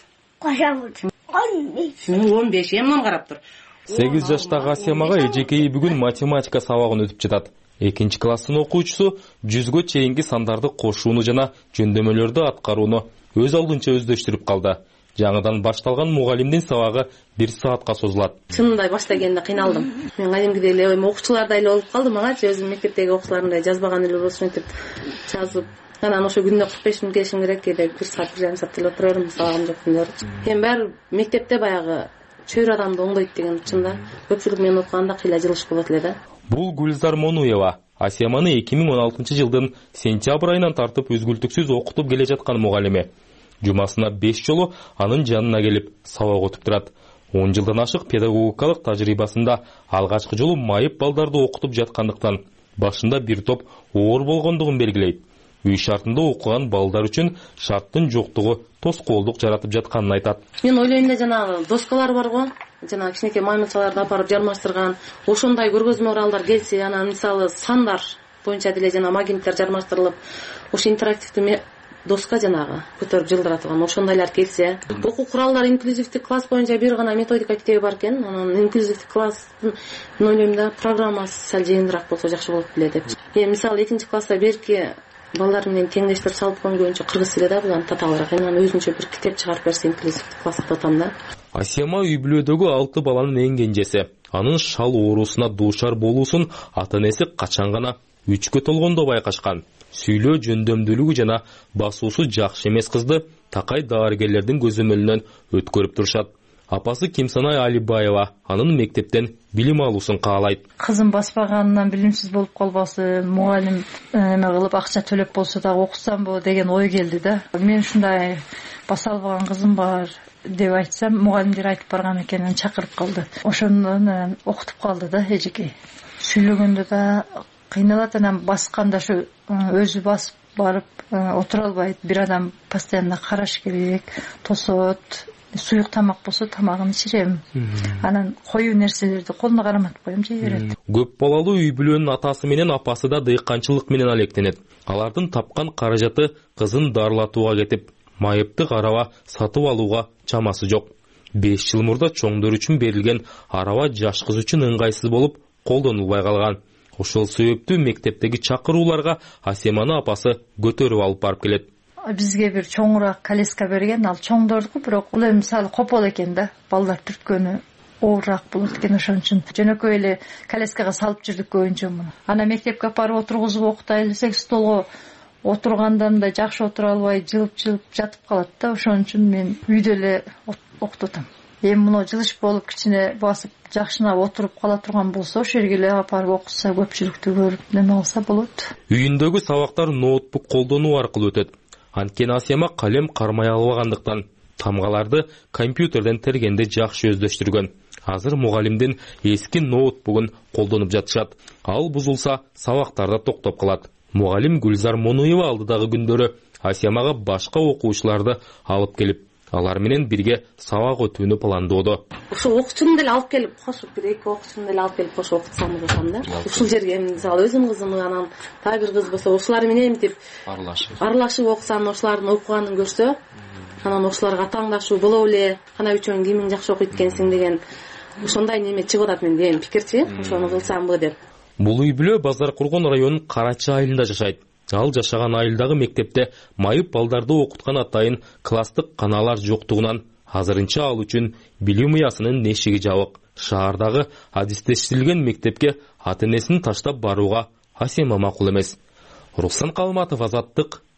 [SPEAKER 2] 15 эмне карап тур.
[SPEAKER 3] 8 жаштагы Асемага эжекейи бүгүн математика сабагын өтүп жатат. 2-класстын окуучусу 100гө чейинки сандарды кошууну жана жөндөмөлөрдү аткарууну өз алдынча өздөштүрүп калды. Жаңыдан башталган мугалимдин сабагы 1 саатка созулат.
[SPEAKER 2] Чынында башта келгенде кыйналдым. Мен кадимкидей эле окуучулардай эле болуп калдым, агачы өзүм мектептеги окуучуларымдай жазбаган эле болсун деп жазып, анан ошо күндө 45 мүнөт келишим керек, кээде 1 саат 1,5 саат деле отура бердим сабагым жок күндөрү. Эми баары мектепте баягы чөйрө адамды оңдойт деген чында. Көпчүлүк мен окуганда кыйла жылыш болот эле да.
[SPEAKER 3] Бул Гүлзар Монуева. Асеманы 2016 жылдын сентябрь айынан тартып үзгүлтүксүз окутуп келе жаткан мугалими. Жумасына 5 жолу анын жанына келип сабак өтүп турат. 10 жылдан ашык педагогикалык тажрыйбасында алгачкы жолу майып балдарды окутуп жаткандыктан башында бир топ оор болгондугун белгилейт. Үй шартында окуган балдар үчүн шарттын жоктугу тоскоолдук жаратып жатканын айтат.
[SPEAKER 2] Мен ойлойм да жанагы доскалар барго, жанагы кичинекей маймылчаларды апарып жармаштырган, ошондой көргөзмө уралдар келсе, анан мисалы сандар боюнча деле жана магниттер жармаштырылып, ошо интерактивдүү доска жанагы көтөрүп жылдыратылган ошондойлор келсе, окуу куралдары инклюзивдик класс боюнча бир гана методика китеби бар экен. Анан инклюзивдик класстын мен ойлойм да программасы сал жеңилирээк болсо жакшы болот беле деп. Эми мисалы 2-класста берки балдар менен теңдештирип салып койгончо кыргыз тили да бул татаалыраак. Анан өзүнчө бир китеп чыгарып берсе инклюзивдик класс деп атам да.
[SPEAKER 3] Асема үй бүлөдөгү 6 баланын эң кенжеси. Анын шал оорусуна дуушар болуусун ата-энеси качан гана 3кө толгондо байкашкан. Сүйлөө жөндөмдүүлүгү жана басуусу жакшы эмес кызды такай дарыгерлердин көзөмөлүнөн өткөрүп турушат. Апасы Кимсанай Алибаева анын мектептен билим алуусун каалайт.
[SPEAKER 4] Кызым баспаганынан билимсиз болуп калбасын, мугалим эме кылып акча төлөп болсо да окутсамбы деген ой келди да. Мен ушундай баса албаган кызым бар деп айтсам, мугалимдер айтып барган экен, чакырып калды. Ошондон окутуп калды да эжекей. Сүйлөгөндө да кыйналат, анан басканда ошо өзү басып барып отура албайт. Бир адам постоянно караш керек, тосот. Суюк тамак болсо тамагын ичирем. Анан коюу нерселерди колуна караматып коем, жей берет.
[SPEAKER 3] Көп балалуу үй бүлөнүн атасы менен апасы да дыйканчылык менен алектенет. Алардын тапкан каражаты кызын дарылатууга кетип, майыптык араба сатып алууга чамасы жок. 5 жыл мурда чоңдор үчүн берилген араба жаш кыз үчүн ыңгайсыз болуп колдонулбай калган. Ошол себептүү мектептеги чакырууларга Асеманы апасы көтөрүп алып барып келет.
[SPEAKER 4] Бизге бир чоңураак колеска берген, ал чоңдордуку, бирок бул эми мисалы копол экен да, балдар түрткөнү оорураак болот экен, ошон үчүн жөнөкөй эле колескага салып жүрдүк көбүнчө муну. Ана мектепке апарып отургузуп окутай десек, столго отурганда мындай жакшы отура албай, жылып жатып калат да, ошон үчүн мен үйдө эле окутуп атам. Эми муну жылыш болуп кичине басып жакшынап отуруп кала турган болсо, ошо жерге эле апарып окутса, көпчүлүктү көрүп неме кылса болот.
[SPEAKER 3] Үйүндөгү сабактар ноутбук колдонуу аркылуу өтөт. Анткени Асема калем кармай албагандыктан тамгаларды компьютерден тергенде жакшы өздөштүргөн. Азыр мугалимдин эски ноутбугун колдонуп жатышат. Ал бузулса, сабактарда токтоп калат. Мугалим Гүлзар Монуева алдыдагы күндөрү Асемага башка окуучуларды алып келип, алар менен бирге сабак өтүүнү пландоодо.
[SPEAKER 2] Ошо окуучуну деле алып келип, кошуп бир эки окуучуну деле алып келип кошуп окутсам десем да. Ушул жерге мисалы өзүм кызым, анан та бир кыз болсо, ошолар менен мынтип аралашып окусам, ошолардын окуганын көрсө, анан ошолорго таңдашуу боло эле, кана үчөөң кимиң жакшы окуйт экенсиң деген ошондой неме чыгып атат менде, эми пикирчи, ошону кылсамбы деп.
[SPEAKER 3] Бул үй бүлө Базаркургон районунун Карачы айылында жашайт. Ал жашаган айылдагы мектепте майып балдарды окуткан атайын класстык каналар жоктугунан азырынча ал үчүн билим уясынын эшиги жабык. Шаардагы адистештирилген мектепке ата-энесин таштап барууга Асема макул эмес. Руслан Калматов, Азаттык,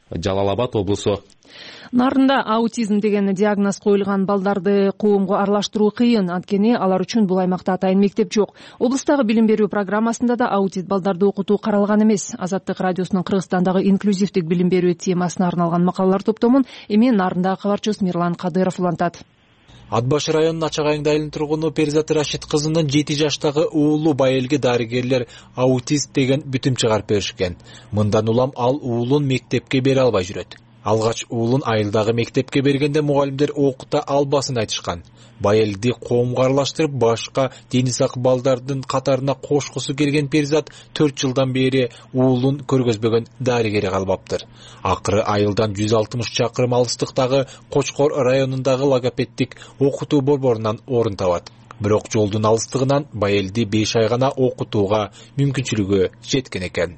[SPEAKER 3] Жалал Абад облусу.
[SPEAKER 1] Нарында аутизм деген диагноз коюлган балдарды коомго аралаштыруу кыйын, анткени алар үчүн бул аймакта атайын мектеп жок. Облустагы билим берүү программасында да аутист балдарды окутуу каралган эмес. Азаттык радиосунун Кыргызстандагы инклюзивдик билим берүү темасына арналган макалалар топтомун эми Нарындагы кабарчыбыз Мирлан Кадыров улантат.
[SPEAKER 9] Ат башы районунун Ачак айылынын тургуну Перизат Рашид кызынын 7 жаштагы уулу байелге дарыгерлер аутист деген бүтүм чыгарып беришкен. Мындан улам ал уулун мектепке бере албай жүрөт. Алгач уулун айылдагы мектепке бергенде мугалимдер окута албасын айтышкан. Байелди коомго аралаштырып, башка дени сак балдардын катарына кошкусу келген Перизат 4 жылдан бери уулун көргөзбөгөн дарыгери калбаптыр. Акыры айылдан 160 чакырым алыстыктагы Кочкор районундагы логопеддик окутуу борборунан орун табат. Бирок жолдун алыстыгынан байелди 5 ай гана окутууга мүмкүнчүлүгү жеткен экен.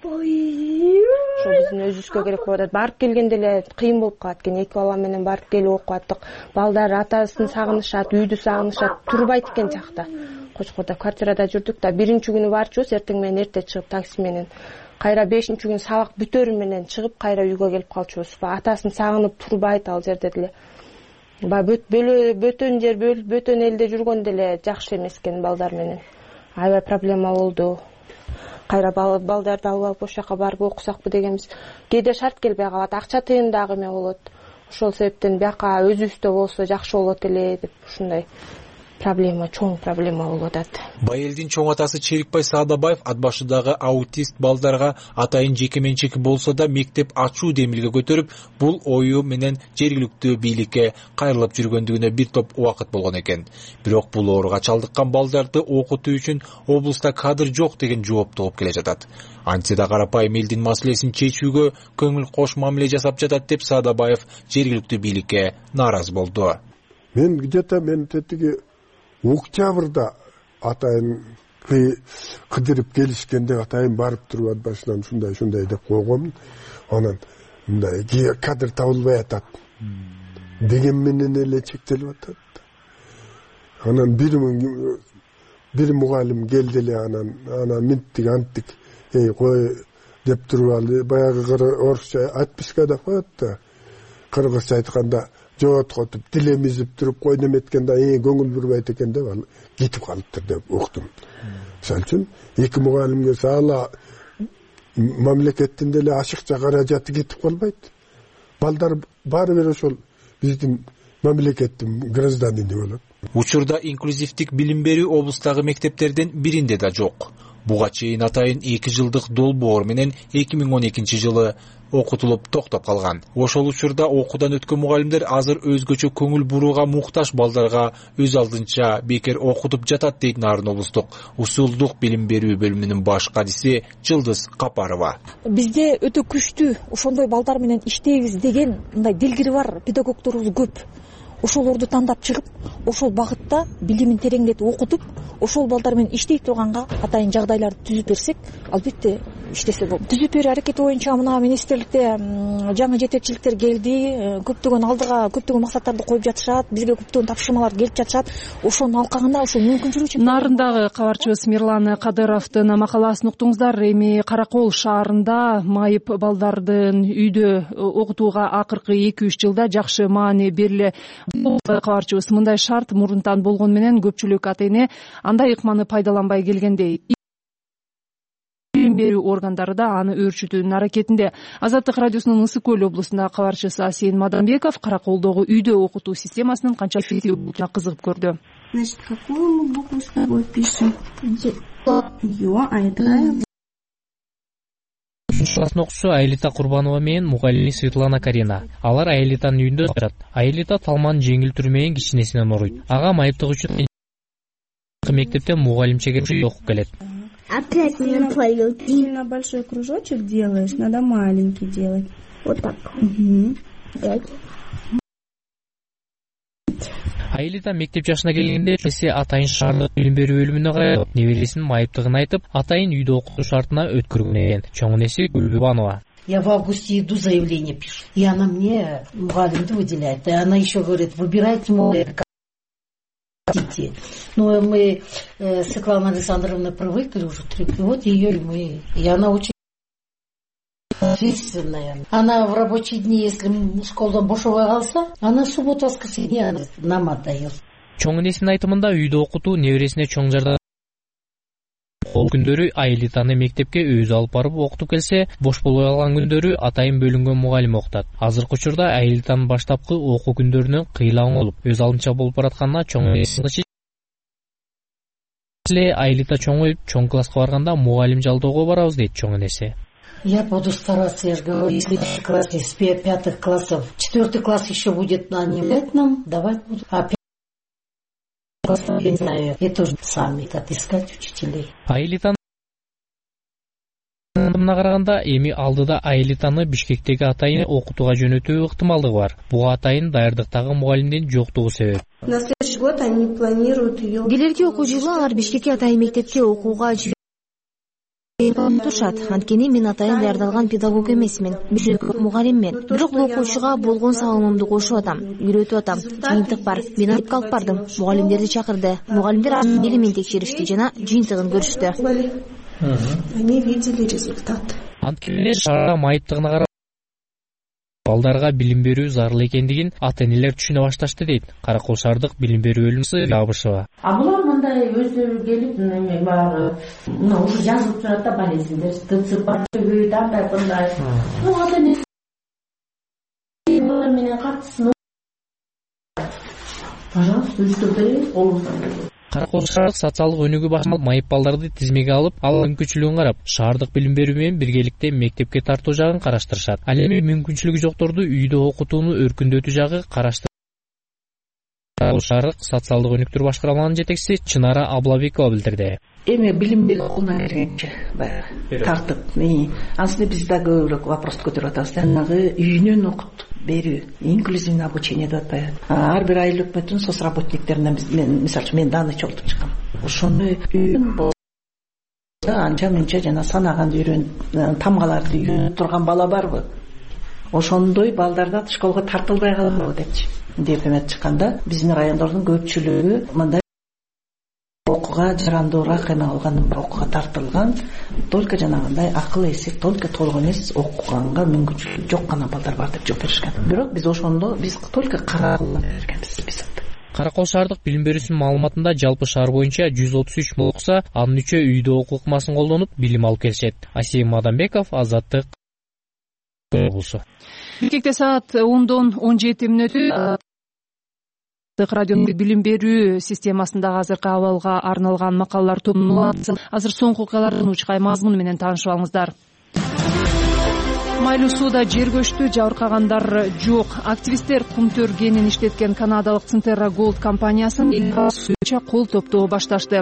[SPEAKER 21] Биздин өзүбүзгө керек болуп атат. Барып келгенде эле кыйын болуп калат экен. 2 бала менен барып келип окуп аттык. Балдар атасын сагынышат, үйдү сагынышат, турбайт экен жакта. Кочкордо квартирада жүрдүк да, биринчи күнү барчубуз, эртең менен эрте чыгып такси менен. Кайра 5-чи күнү сабак бүтөрү менен чыгып, кайра үйгө келип калчубуз. Атасын сагынып турбайт ал жерде деле. Бөтөн жер, бөтөн элде жүргөндө эле жакшы эмес экен балдар менен. Аябай проблема болду. Кайра балдарды алып ошол жака барып окусакпы дегенбиз. Кээде шарт келбей калат, акча тыйын дагы эме болот. Ошол себептен бияка өзүбүздө болсо жакшы болот эле деп ушундай чоң проблема болуп атат.
[SPEAKER 9] Байелдин чоң атасы Черикбай Саадабаев ат башыдагы аутист балдарга атайын жеке менчик болсо да мектеп ачуу демилге көтөрүп, бул ою менен жергиликтүү бийликке кайрылып жүргөндүгүнө бир топ убакыт болгон экен. Бирок бул ооруга чалдыккан балдарды окутуу үчүн облуста кадр жок деген жооп тогуп келе жатат. Антсе да карапайым элдин маселесин чечүүгө көңүл кош мамиле жасап жатат деп Саадабаев жергиликтүү бийликке нааразы болду.
[SPEAKER 10] Мен тетиги октябрда атайын кыдырып келишкенде атайын барып туруп ат башынан ушундай деп койгом. Анан мындай кадр табылбай атат деген менен эле чектелип атат. Анан бир мугалим келди эле, анан минттик анттик кой деп туруп алды. Баягы орусча отписка деп коет да. Кыргызча айтканда жооткотуп, тилемизип туруп кой неметкенде көңүл бурбайт экен деп ал кетип калыптыр деп уктум. Мисалы үчүн 2 мугалимге сала мамлекеттин деле ашыкча каражаты кетип калбайт. Балдар баары бир ошол биздин мамлекеттин гражданины болот.
[SPEAKER 9] Учурда инклюзивдик билим берүү облустагы мектептердин биринде да жок. Буга чейин атайын 2 жылдык долбоор менен 2012 жылы окутулуп токтоп калган. Ошол учурда окуудан өткөн мугалимдер азыр өзгөчө көңүл бурууга муктаж балдарга өз алдынча бекер окутуп жатат дейт Нарын облустук усулдук билим берүү бөлүмүнүн баш кадиси Жылдыз Капарова.
[SPEAKER 11] Бизде өтө күчтүү ошондой балдар менен иштейбиз деген мындай дилгири бар педагогдорубуз көп. Ошолорду тандап чыгып, ошол багытта билимин тереңдетип окутуп, ошол балдар менен иштей турганга атайын жагдайларды түзүп берсек, албетте иштесе болот. Түзүп берүү аракети боюнча мына министрликте жаңы жетекчиликтер келди, көптөгөн алдыга көптөгөн максаттарды коюп жатышат, бизге көптөгөн тапшырмалар келип жатышат. Ошонун алкагында ошол мүмкүнчүлүк.
[SPEAKER 1] Нарындагы кабарчыбыз Мирлан Кадыровдун макаласын уктуңуздар. Эми Каракол шаарында майып балдардын үйдө окутууга акыркы 2-3 жылда жакшы маани бериле. Кабарчыбыз мындай шарт мурунтан болгону менен көпчүлүк ата эне андай ыкманы пайдаланбай келгендей. Билим берүү органдары да аны өөрчүтүүнүн аракетинде. Азаттык радиосунун Ысык Көл облусундагы кабарчысы Асейин Мадамбеков Караколдогу үйдө окутуу системасынын канча эффективдүүлүгүнө кызыгып көрдү.
[SPEAKER 24] Значит, какую мы букву с тобой пишем? Ё, а это...
[SPEAKER 17] Классын окуучу Айлита Курбанова менен мугалими Светлана Карина. Алар Айлитанын үйүндө турат. Айлита талманын жеңил түрү менен кичинесинен оруйт. Ага майыптык үчүн мектепте мугалимче келип окуп келет.
[SPEAKER 24] Опять не напалил. Сильно большой кружочек делаешь, надо маленький делать. Вот так.
[SPEAKER 17] Айлита мектеп жашына келгенде эсе атайын шаардык билим берүү бөлүмүнө кайрылып, небересинин майыптыгын айтып, атайын үйдө окутуу шартына өткөргөн экен. Чоң энеси Гүлбанова.
[SPEAKER 23] Я в августе иду, заявление пишу. И она мне мугалимди выделяет. И она еще говорит, выбирайте мугалимка. Но мы с Светланой Александровной привыкли уже 3 года, и она очень ответственная. Она в рабочие дни, если школдан бошобой калса, она суббота воскресенье нам отдает.
[SPEAKER 17] Чоң энесинин айтымында үйдө окутуу небересине чоң жардам. Ол күндөрү Аэлитаны мектепке өзү алып барып окутуп келсе, бош болбой калган күндөрү атайын бөлүнгөн мугалим окутат. Азыркы учурда Аэлитанын баштапкы окуу күндөрүнөн кыйла оңолуп, өз алымча болуп баратканына чоң энеси Аэлита чоңоюп, чоң класска барганда мугалим жалдоого барабыз дейт чоң энеси.
[SPEAKER 23] Я буду стараться, я же говорю, если в классе с 5 классов, 4 класс еще будет нанимать нам, давать буду. А 5 классов, я не знаю, я тоже сами отыскать учителей.
[SPEAKER 17] Аэлитаны караганда эми алдыда Аэлитаны Бишкектеги атайын окутууга жөнөтүү ыктымалдыгы бар. Буга атайын даярдыктагы мугалимдин жоктугу себеп.
[SPEAKER 24] На следующий год они планируют ее.
[SPEAKER 8] Келерки окуу жылы алар Бишкекке атайын мектепке окууга турушат. Анткени мен атайын даярдалган педагог эмесмин, мүчөлүк мугалиммен. Бирок бул окуучуга болгон салымымды кошуп атам, үйрөтүп атам. Жыйынтык бар. Мен алып алып бардым. Мугалимдерди чакырды. Мугалимдер билимин текшеришти жана жыйынтыгын көрүштү.
[SPEAKER 24] Они видели результат.
[SPEAKER 17] Анткени шаарда майыптыгына карап балдарга билим берүү зарыл экендигин ата-энелер түшүнө башташты дейт Каракол шаардык билим берүү бөлүмүнүн Жабышева.
[SPEAKER 23] Булар мындай өздөрү келип, баягы мына уже жазылып турат да болезньдер, ТЦ бар, көбөйүп андай мындай. Ата-эне менен катысын. Пожалуйста, үстүрдө колубуздан.
[SPEAKER 17] Каракол шаардык социалдык өнүгүү башкармасы майып балдарды тизмеге алып, алардын мүмкүнчүлүгүн карап, шаардык билим берүү менен биргеликте мектепке тартуу жагын караштырышат. Ал эми мүмкүнчүлүгү жокторду үйдө окутууну өркүндөтүү жагы караштырылат. Каракол шаардык социалдык өнүктүрүү башкармасынын жетекчиси Чынара Аблабекова билдирди.
[SPEAKER 23] Эми билим берүү колуна келгенче баягы тартып, ансында биз да көбүрөөк вопрос көтөрүп атабыз. Жанагы үйүнөн окутуп берүү, инклюзивный обучение деп атпайбы. Ар бир айыл өкмөтүнүн соцработниктеринен мен мисалы үчүн мен данный чогултуп чыккам. Ошону үйүн анча мынча жана санаганды үйрөнүп, тамгаларды үйрөнүп турган бала барбы? Ошондой балдарда школго тартылбай калбы депчи. Деп эмет чыкканда биздин райондордун көпчүлүгү мындай окууга жарандуураак эме кылган, окууга тартылган, только жанагындай акыл эси только толук эмес окуганга мүмкүнчүлүгү жок гана балдар бар деп жооп беришкен. Бирок биз ошондо биз только каралып бергенбиз.
[SPEAKER 17] Каракол шаардык билим берүүсүнүн маалыматында жалпы шаар боюнча 133 миң окуса, анын 3-өө үйдө окуу ыкмасын колдонуп билим алып келишет. Асем Мадамбеков, Азаттык облусу.
[SPEAKER 1] Бишкекте саат 10:17 радионун билим берүү системасындагы азыркы абалга арналган макалалар тобунун азыр соңку окуялардын учкай мазмуну менен таанышып алыңыздар. Майлуу сууда жер көчтү, жабыркагандар жок. Активисттер кумтөр кенин иштеткен канадалык Centerra Gold компаниясын сууча кол топтоо башташты.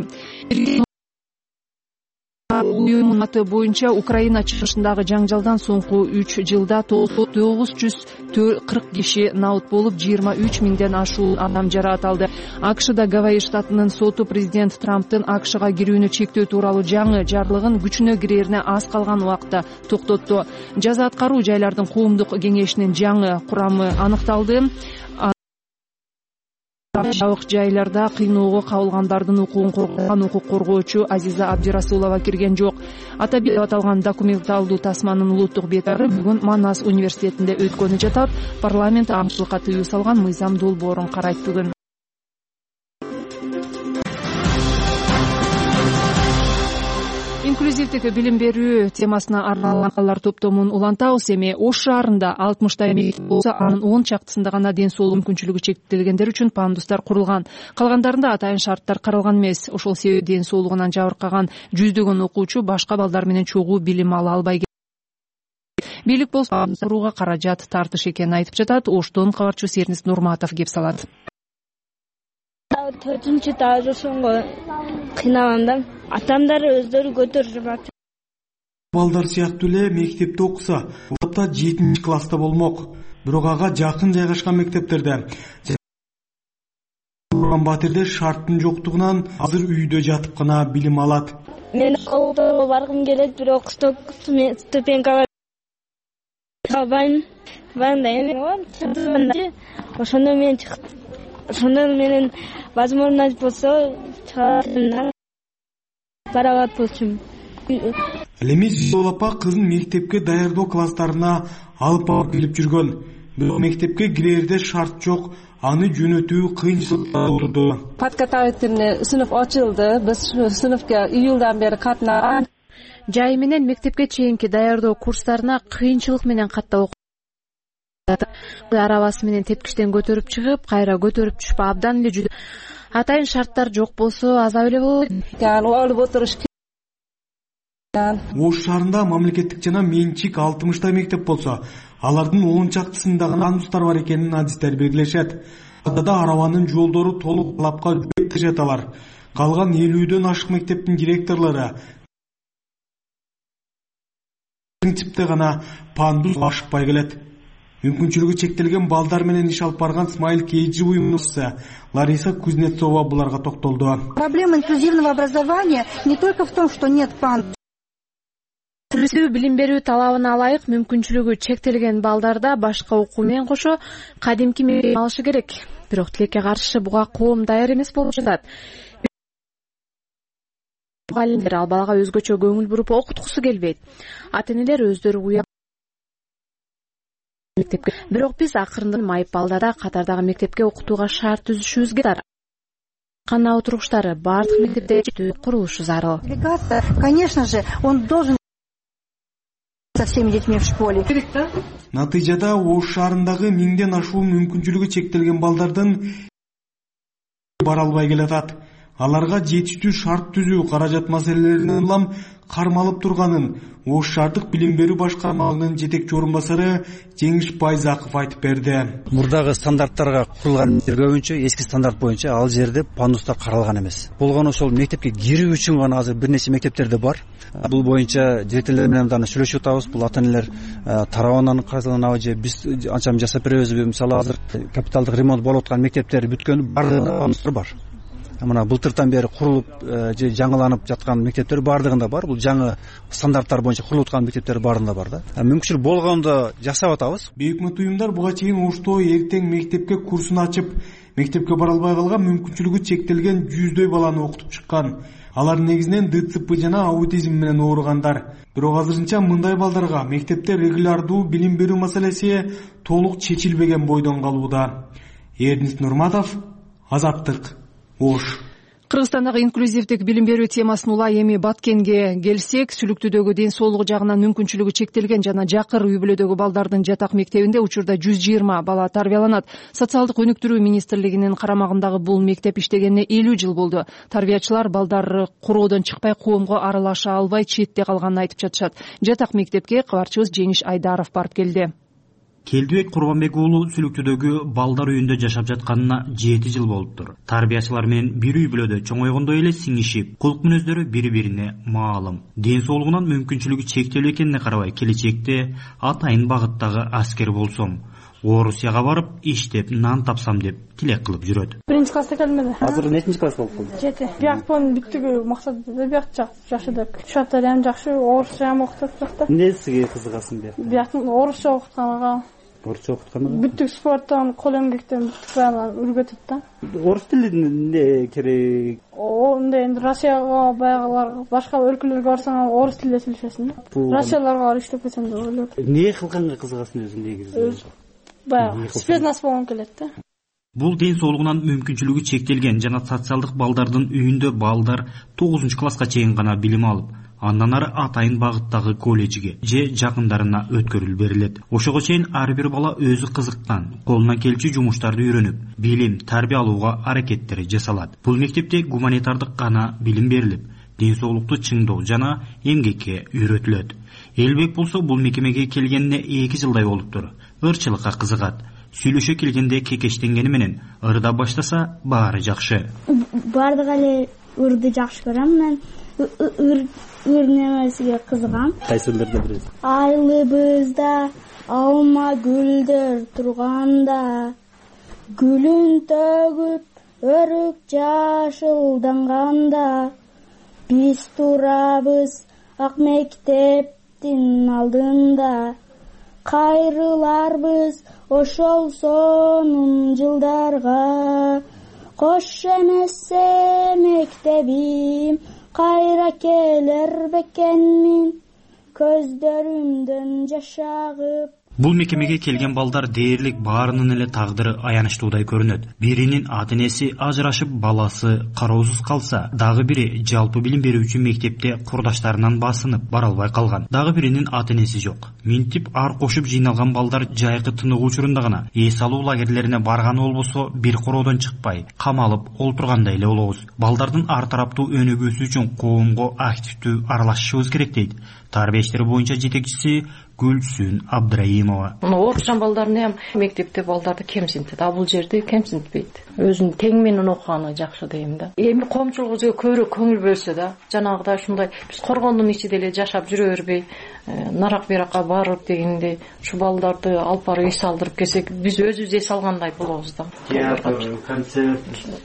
[SPEAKER 1] Уюмдун аты боюнча Украина чыгышындагы жаңжалдан соңку 3 жылда 940 киши наут болуп, 23 миңден ашуун адам жараат алды. АКШда Гавайи штатынын соту президент Трамптын АКШга кирүүнү чектөө тууралуу жаңы жарлыгын күчүнө кирерине аз калган убакта токтотту. Жаза аткаруу жайлардын коомдук кеңешинин жаңы курамы аныкталды. Жабык жайларда кыйноого кабылгандардын укугун коргогон укук коргоочу Азиза Абдирасулова кирген жок. Атап аталган документалдуу тасманын улуттук бетары бүгүн Манас университетинде өткөнү жатат. Парламент аңчылыкка тыюу салган мыйзам долбоорун карайт бүгүн. Инклюзивдик билим берүү темасына арналган макалалар топтомун улантабыз. Эми Ош шаарында 60 мектеп болсо, анын 10 чактысында гана ден соолук мүмкүнчүлүгү чектелгендер үчүн пандустар курулган. Калгандарында атайын шарттар каралган эмес. Ошол себептен ден соолугунан жабыркаган жүздөгөн окуучу башка балдар менен чогуу билим ала албай келет. Бийлик болсо курууга каражат тартыш экенин айтып жатат. Оштон кабарчыбыз Эрнис Нурматов кеп салат.
[SPEAKER 5] 4-чү этаж ошонго кыйнаганда атамдар өздөрү көтөрүп жатат.
[SPEAKER 13] Балдар сыяктуу эле мектепте окуса, улапта 7 класста болмок. Бирок ага жакын жайгашкан мектептерде Батирде шарттын жоктугунан азыр үйдө жатып гана билим алат.
[SPEAKER 5] Мен окууга баргым келет, бирок ступенькага албайм. Ошондо мен чыктым. Ошондо менен возможность болсо барабат болчумун.
[SPEAKER 22] Ал
[SPEAKER 13] эми Зилол апа кызын мектепке даярдоо класстарына алып барып келип жүргөн. Бирок мектепке кирерде шарт жок, аны жөнөтүү кыйынчылыкка турду.
[SPEAKER 22] Подготовительный сынып ачылды. Биз сыныпка июлдан бери катнаган.
[SPEAKER 18] Жай менен мектепке чейинки даярдоо курстарына кыйынчылык менен каттап арабасы менен тепкичтен көтөрүп чыгып, кайра көтөрүп түшүп абдан эле жүдү. Атайын шарттар жок болсо азап эле болот.
[SPEAKER 22] Алып отуруш.
[SPEAKER 13] Ош шаарында мамлекеттик жана менчик 60 мектеп болсо, алардын 10 чактысында гана пандустар бар экенин адистер белгилешет. Ада арабанын жолдору толук талапка жооп жаталар. Калган 50дөн ашык мектептин директорлору принципте гана пандус ашыкпай келет. Мүмкүнчүлүгү чектелген балдар менен иш алып барган Смайл KG уюмунун Лариса Кузнецова буларга токтолду.
[SPEAKER 6] Проблема инклюзивного образования не только в том, что нет пандус.
[SPEAKER 18] Билим берүү талабына ылайык мүмкүнчүлүгү чектелген балдарда башка окуу менен кошо кадимки мектеп алышы керек. Бирок тилекке каршы буга коом даяр эмес болуп жатат. Мугалимдер ал балага өзгөчө көңүл буруп окуткусу келбейт. Ата-энелер өздөрү уяп мектепке. Бирок биз акырындан майып балдарда катардагы мектепке окутууга шарт түзүшүбүз керек. Кана отургучтары бардык мектепте курулушу зарыл.
[SPEAKER 6] Конечно же, он должен со всеми детьми в школе.
[SPEAKER 13] Натыйжада Ош шаарындагы 1000ден ашуун мүмкүнчүлүгү чектелген балдардын бара албай келатат. Аларга жетиштүү шарт түзүү каражат маселелеринен улам кармалып турганын Ош шаардык билим берүү башкармалыгынын жетекчи орун басары Жеңиш Байзаков айтып берди.
[SPEAKER 14] Мурдагы стандарттарга курулган көбүнчө эски стандарт боюнча ал жерде пандустар каралган эмес. Болгону ошол мектепке кирүү үчүн гана азыр бир нече мектептерде бар. Бул боюнча директорлор менен дагы сүйлөшүп атабыз. Бул ата-энелер тарабынан каралганабы же биз анча жасап беребизби? Мисалы азыр капиталдык ремонт болуп аткан мектептер бүткөн бардыгында пандустар бар. Мына былтыртан бери курулуп же жаңыланып жаткан мектептер бардыгында бар. Бул жаңы стандарттар боюнча курулуп аткан мектептер баарында бар да. Мүмкүнчүлүк болгондо жасап атабыз.
[SPEAKER 13] Бейөкмөт уюмдар буга чейин Ошто эртең мектепке курсун ачып, мектепке бара албай калган мүмкүнчүлүгү чектелген 100дөй баланы окутуп чыккан. Алар негизинен ДЦП жана аутизм менен ооругандар. Бирок азырынча мындай балдарга мектепте регулярдуу билим берүү маселеси толук чечилбеген бойдон калууда. Эрдинис Нурматов, Азаттык, Ош.
[SPEAKER 1] Кыргызстандагы инклюзивдик билим берүү темасын улай эми Баткенге келсек, Сүлүктүдөгү ден соолугу жагынан мүмкүнчүлүгү чектелген жана жакыр үй бүлөдөгү балдардын жатак мектебинде учурда 120 бала тарбияланат. Социалдык өнүктүрүү министрлигинин карамагындагы бул мектеп иштегенине 50 жыл болду. Тарбиячылар балдары куроодон чыкпай коомго аралаша албай четте калганын айтып жатышат. Жатак мектепке кабарчыбыз Жеңиш Айдаров барып келди.
[SPEAKER 15] Келдибек Курбанбек уулу Сүлүктүдөгү балдар үйүндө жашап жатканына 7 жыл болуптур. Тарбиячылар менен бир үй бүлөдө чоңойгондой эле сиңишип, кулк мүнөздөрү бири-бирине маалым. Ден соолугунан мүмкүнчүлүгү чектелүү экенине карабай келечекте атайын багыттагы аскер болсом, Орусияга барып иштеп нан тапсам деп тилек кылып жүрөт.
[SPEAKER 22] Биринчи класста келмеди.
[SPEAKER 14] Азыр нечинчи класс болуп калды?
[SPEAKER 22] 7. Бияктын бүттүгү максатында биякча жашадык. Шарттары ham жакшы, орусча ham окутат жакта.
[SPEAKER 14] Эмнесиге кызыгасың биякта?
[SPEAKER 22] Бияктын орусча окутканга.
[SPEAKER 14] Орусча окутканга?
[SPEAKER 22] Бүттүк спорттон, кол эмгектен бүттүк баарын үйрөтөт да.
[SPEAKER 14] Орус тилине эмне керек?
[SPEAKER 22] Онда энди Россияга байгылар, башка өлкөлөргө барсаң орус тилинде сүйлөшөсүң да. Россияларга барып иштеп кетсем деп ойлойм.
[SPEAKER 14] Эмне кылганга кызыгасың өзүң негизи?
[SPEAKER 22] Баягы спецназ болгум келет да.
[SPEAKER 15] Бул ден соолугунан мүмкүнчүлүгү чектелген жана социалдык балдардын үйүндө балдар 9-класска чейин гана билим алып, андан ары атайын багыттагы колледжге же жакындарына өткөрүлүп берилет. Ошого чейин ар бир бала өзү кызыккан, колунан келчү жумуштарды үйрөнүп, билим, тарбия алууга аракеттери жасалат. Бул мектепте гуманитардык гана билим берилип, ден соолукту чыңдоо жана эмгекке үйрөтүлөт. Элбек болсо бул мекемеге келгенине 2 жылдай болуптур. Ырчылыкка кызыгат. Сүйлөшө келгенде кекештенгени менен ырда баштаса баары жакшы.
[SPEAKER 5] Бардык эле ырды жакшы көрөм мен. Ыр немесиге кызыгам.
[SPEAKER 14] Кайсы ырдарды билесиз?
[SPEAKER 5] Айлыбызда алма гүлдөр турганда, гүлүн төгүп өрүк жашылданганда, биз турабыз ак мектептин алдында. Кайрыларбыз ошол сонун жылдарга, кош эмесе мектебим кайра келер бекенмин көздөрүмдөн жаш агып.
[SPEAKER 15] Бул мекемеге келген балдар дээрлик баарынын эле тагдыры аянычтуудай көрүнөт. Биринин ата-энеси ажырашып, баласы кароосуз калса, дагы бири жалпы билим берүүчү мектепте курдаштарынан басынып бара албай калган. Дагы биринин ата-энеси жок. Минтип ар кошуп жыйналган балдар жайкы тыныгуу учурунда гана эс алуу лагерлерине барганы болбосо бир короодон чыкпай, камалып олтургандай эле болобуз. Балдардын ар тараптуу өнүгүүсү үчүн коомго активдүү аралашышыбыз керек дейт тарбия иштери боюнча жетекчиси Гүлсүн Абдраимова.
[SPEAKER 7] Орусча балдарын мектепте балдарды кемсинтет, а бул жерде кемсинтпейт. Өзүнүн тең менен окуганы жакшы дейм да. Эми коомчулугубузга көбүрөөк көңүл бөлсө да, жанагыдай ушундай биз коргондун ичинде эле жашап жүрө бербей, нарак биракка барып дегенде ушу балдарды алып барып эс алдырып келсек, биз өзүбүз эс алгандай болобуз да.
[SPEAKER 15] Театр, концерт,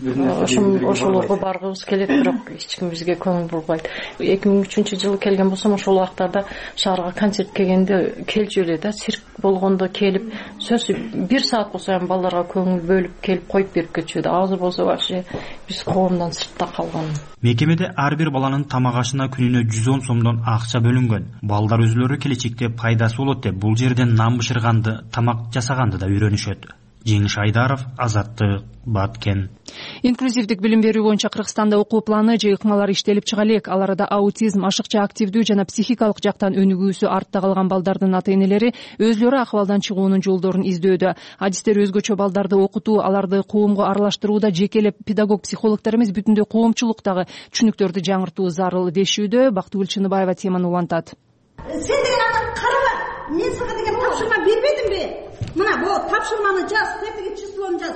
[SPEAKER 7] ошолорго баргыбыз келет, бирок эч ким бизге көңүл бурбайт. 2003-жылы келген болсом, ошол убактарда шаарга концерт келгенде келчү эле да, цирк болгондо келип, сөзсүз 1 саат болсо ham балдарга көңүл бөлүп келип коюп берип кетчү да. Азыр болсо вообще биз коомдон сыртта калган.
[SPEAKER 15] Мекемеде ар бир баланын тамак ашына күнүнө 110 сомдон акча бөлүнгөн. Балдар өзүлөрү келечекте пайдасы болот деп бул жерден нан бышырганды, тамак жасаганды да үйрөнүшөт. Жеңиш Айдаров, Азаттык, Баткен.
[SPEAKER 1] Инклюзивдик билим берүү боюнча Кыргызстанда окуу планы же ыкмалар иштелип чыга элек. Аларда аутизм, ашыкча активдүү жана психикалык жактан өнүгүүсү артта калган балдардын ата-энелери өзлөрү акыбалдан чыгуунун жолдорун издөөдө. Адистер өзгөчө балдарды окутуу, аларды коомго аралаштырууда жекелеп педагог психологдор эмес, бүтүндөй коомчулуктагы түшүнүктөрдү жаңыртуу зарыл дешүүдө. Бактыгүл Чыныбаева теманы улантат.
[SPEAKER 6] Сен деген аны караба, мен сага деген тапшырма бербедимби? Мына бул тапшырманы жаз, тетиги числону жаз.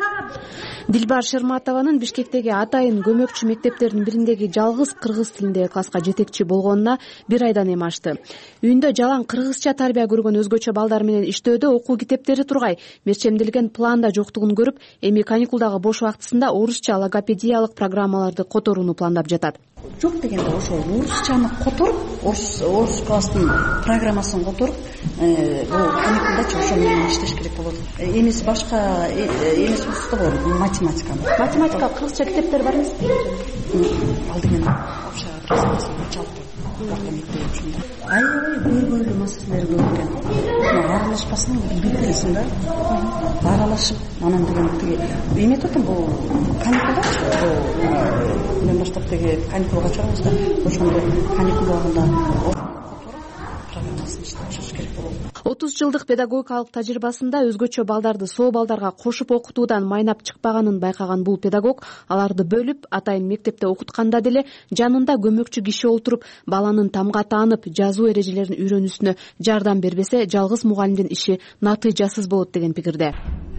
[SPEAKER 18] Дилбар Шерматованын Бишкектеги атайын көмөкчү мектептердин бириндеги жалгыз кыргыз тилиндеги класска жетекчи болгонуна 1 айдан эми ашты. Үйүндө жалаң кыргызча тарбия көргөн өзгөчө балдар менен иштөөдө окуу китептери тургай, мерчемделген планда жоктугун көрүп, эми каникулдагы бош убактысында орусча логопедиялык программаларды которууну пландап жатат.
[SPEAKER 23] Жок дегенде ошол орусчаны которуп, орус класстын программасын которуп, бул каникулдачы ошол менен иштеш керек болот. Эмес башка эмес курста болот, математика.
[SPEAKER 18] Математика кыргызча китептер бар эмес?
[SPEAKER 23] Алдымен общий жалпы мектеп ушунда. Аябай көйгөйлүү маселелер көп экен. Аралашпасын билбей келесиң да. Аралашып, анан деген тиги эметип атам, бул каникулдачы, бул мен баштап теги каникулга чыгабыз да, ошондо каникул убагында
[SPEAKER 18] 30 жылдык педагогикалык тажрыйбасында өзгөчө балдарды соо балдарга кошуп окутуудан майнап чыкпаганын байкаган бул педагог аларды бөлүп, атайын мектепте окутканда деле жанында көмөкчү киши олтуруп, баланын тамга таанып, жазуу эрежелерин үйрөнүүсүнө жардам бербесе, жалгыз мугалимдин иши натыйжасыз болот деген пикирде.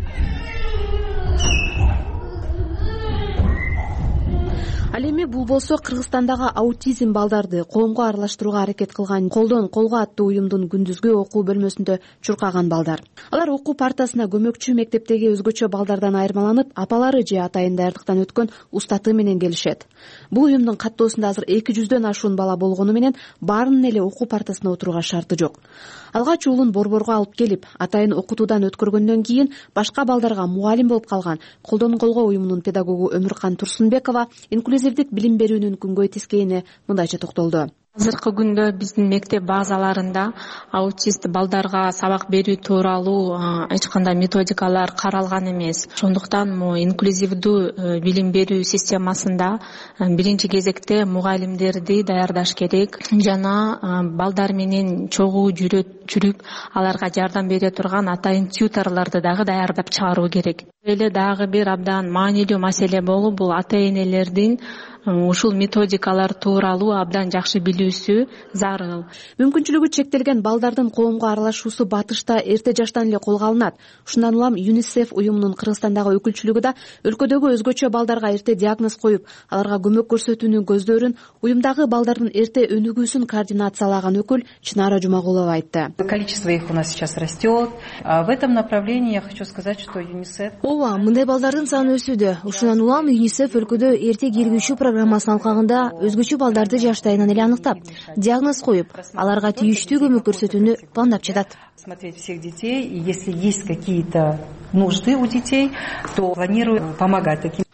[SPEAKER 18] Ал эми бул болсо Кыргызстандагы аутизм балдарды коомго аралаштырууга аракет кылган Колдон колго аттуу уюмдун күндүзгү окуу бөлмөсүндө чуркаган балдар. Алар окуу партасына көмөкчү мектептеги өзгөчө балдардан айырмаланып, апалары же атайын даярдыктан өткөн устаты менен келишет. Бул уюмдун каттоосунда азыр 200дөн ашуун бала болгону менен баарынын эле окуу партасына отурууга шарты жок. Алгач уулун борборго алып келип, атайын окутуудан өткөргөндөн кийин башка балдарга мугалим болуп калган Колдон колго уюмунун педагогу Өмүркан Турсунбекова инклюзивдик билим берүүнүн күнгөй тескейине мындайча токтолду.
[SPEAKER 12] Азыркы күндө биздин мектеп базаларында аутист балдарга сабак берүү тууралуу эч кандай методикалар каралган эмес. Ошондуктан инклюзивдүү билим берүү системасында биринчи кезекте мугалимдерди даярдаш керек жана балдар менен чогуу жүрүп аларга жардам бере турган атайын тьюторлорду дагы даярдап чыгаруу керек. Эле дагы бир абдан маанилүү маселе болуп, бул ата-энелердин ушул методикалар тууралуу абдан жакшы билүүсү зарыл.
[SPEAKER 18] Мүмкүнчүлүгү чектелген балдардын коомго аралашуусу батышта эрте жаштан эле колго алынат. Ушундан улам ЮНИСЕФ уюмунун Кыргызстандагы өкүлчүлүгү да өлкөдөгү өзгөчө балдарга эрте диагноз коюп, аларга көмөк көрсөтүүнүн көздөрүн, уюмдагы балдардын эрте өнүгүүсүн координациялаган өкүл Чынара Жумагулова айтты.
[SPEAKER 16] Количество их у нас сейчас растет. В этом направлении я хочу сказать, что ЮНИСЕФ...
[SPEAKER 8] Ооба, мындай балдардын саны өсүүдө. Ушундан улам ЮНИСЕФ өлкөдө эрте киргүүчү программасынын алкагында өзгөчө балдарды жаштайынан эле аныктап, диагноз коюп, аларга тийиштүү көмөк көрсөтүүнү пландап жатат.
[SPEAKER 16] Смотреть всех детей, и если есть какие-то нужды у детей, то планирую помогать таким.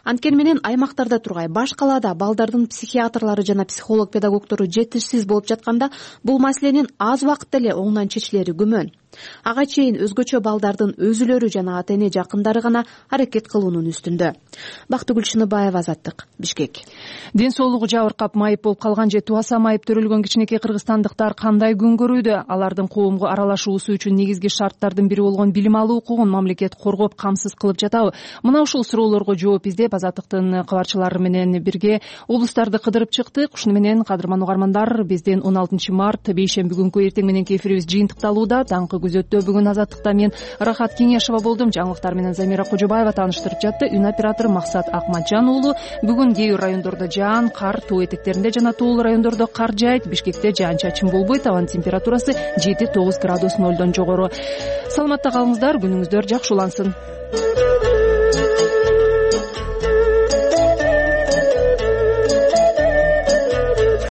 [SPEAKER 18] Анткени менен аймактарда тургай баш калаада балдардын психиатрлары жана психолог педагогдору жетишсиз болуп жатканда бул маселенин аз убакытта эле оңунан чечилери күмөн. Ага чейин өзгөчө балдардын өзүлөрү жана ата эне жакындары гана аракет кылуунун үстүндө. Бактыгүл Шыныбаева, Азаттык, Бишкек.
[SPEAKER 1] Ден соолугу жабыркап майып болуп калган же тубаса майып төрөлгөн кичинекей кыргызстандыктар кандай күн көрүүдө? Алардын коомго аралашуусу үчүн негизги шарттардын бири болгон билим алуу укугун мамлекет коргоп камсыз кылып жатабы? Мына ушул суроолорго жооп издеп Азаттыктын кабарчылары менен бирге облустарды кыдырып чыктык. Ушуну менен кадырман угармандар, биздин 16 март бейшемби күнкү эртең мененки эфирибиз жыйынтыкталууда. Даңкы күзөттө бүгүн Азаттыкта мен Рахат Кеңешова болдум. Жаңылыктар менен Замира Кожобаева тааныштырып жатты. Үн оператору Максат Акматжан уулу. Бүгүн кээ бир райондордо жаан, кар, тоо этектеринде жана тоолуу райондордо кар жаайт. Бишкекте жаан-чачын болбойт. Абанын температурасы 7-9 градус 0дон жогору. Саламатта калыңыздар, күнүңүздөр жакшы улансын.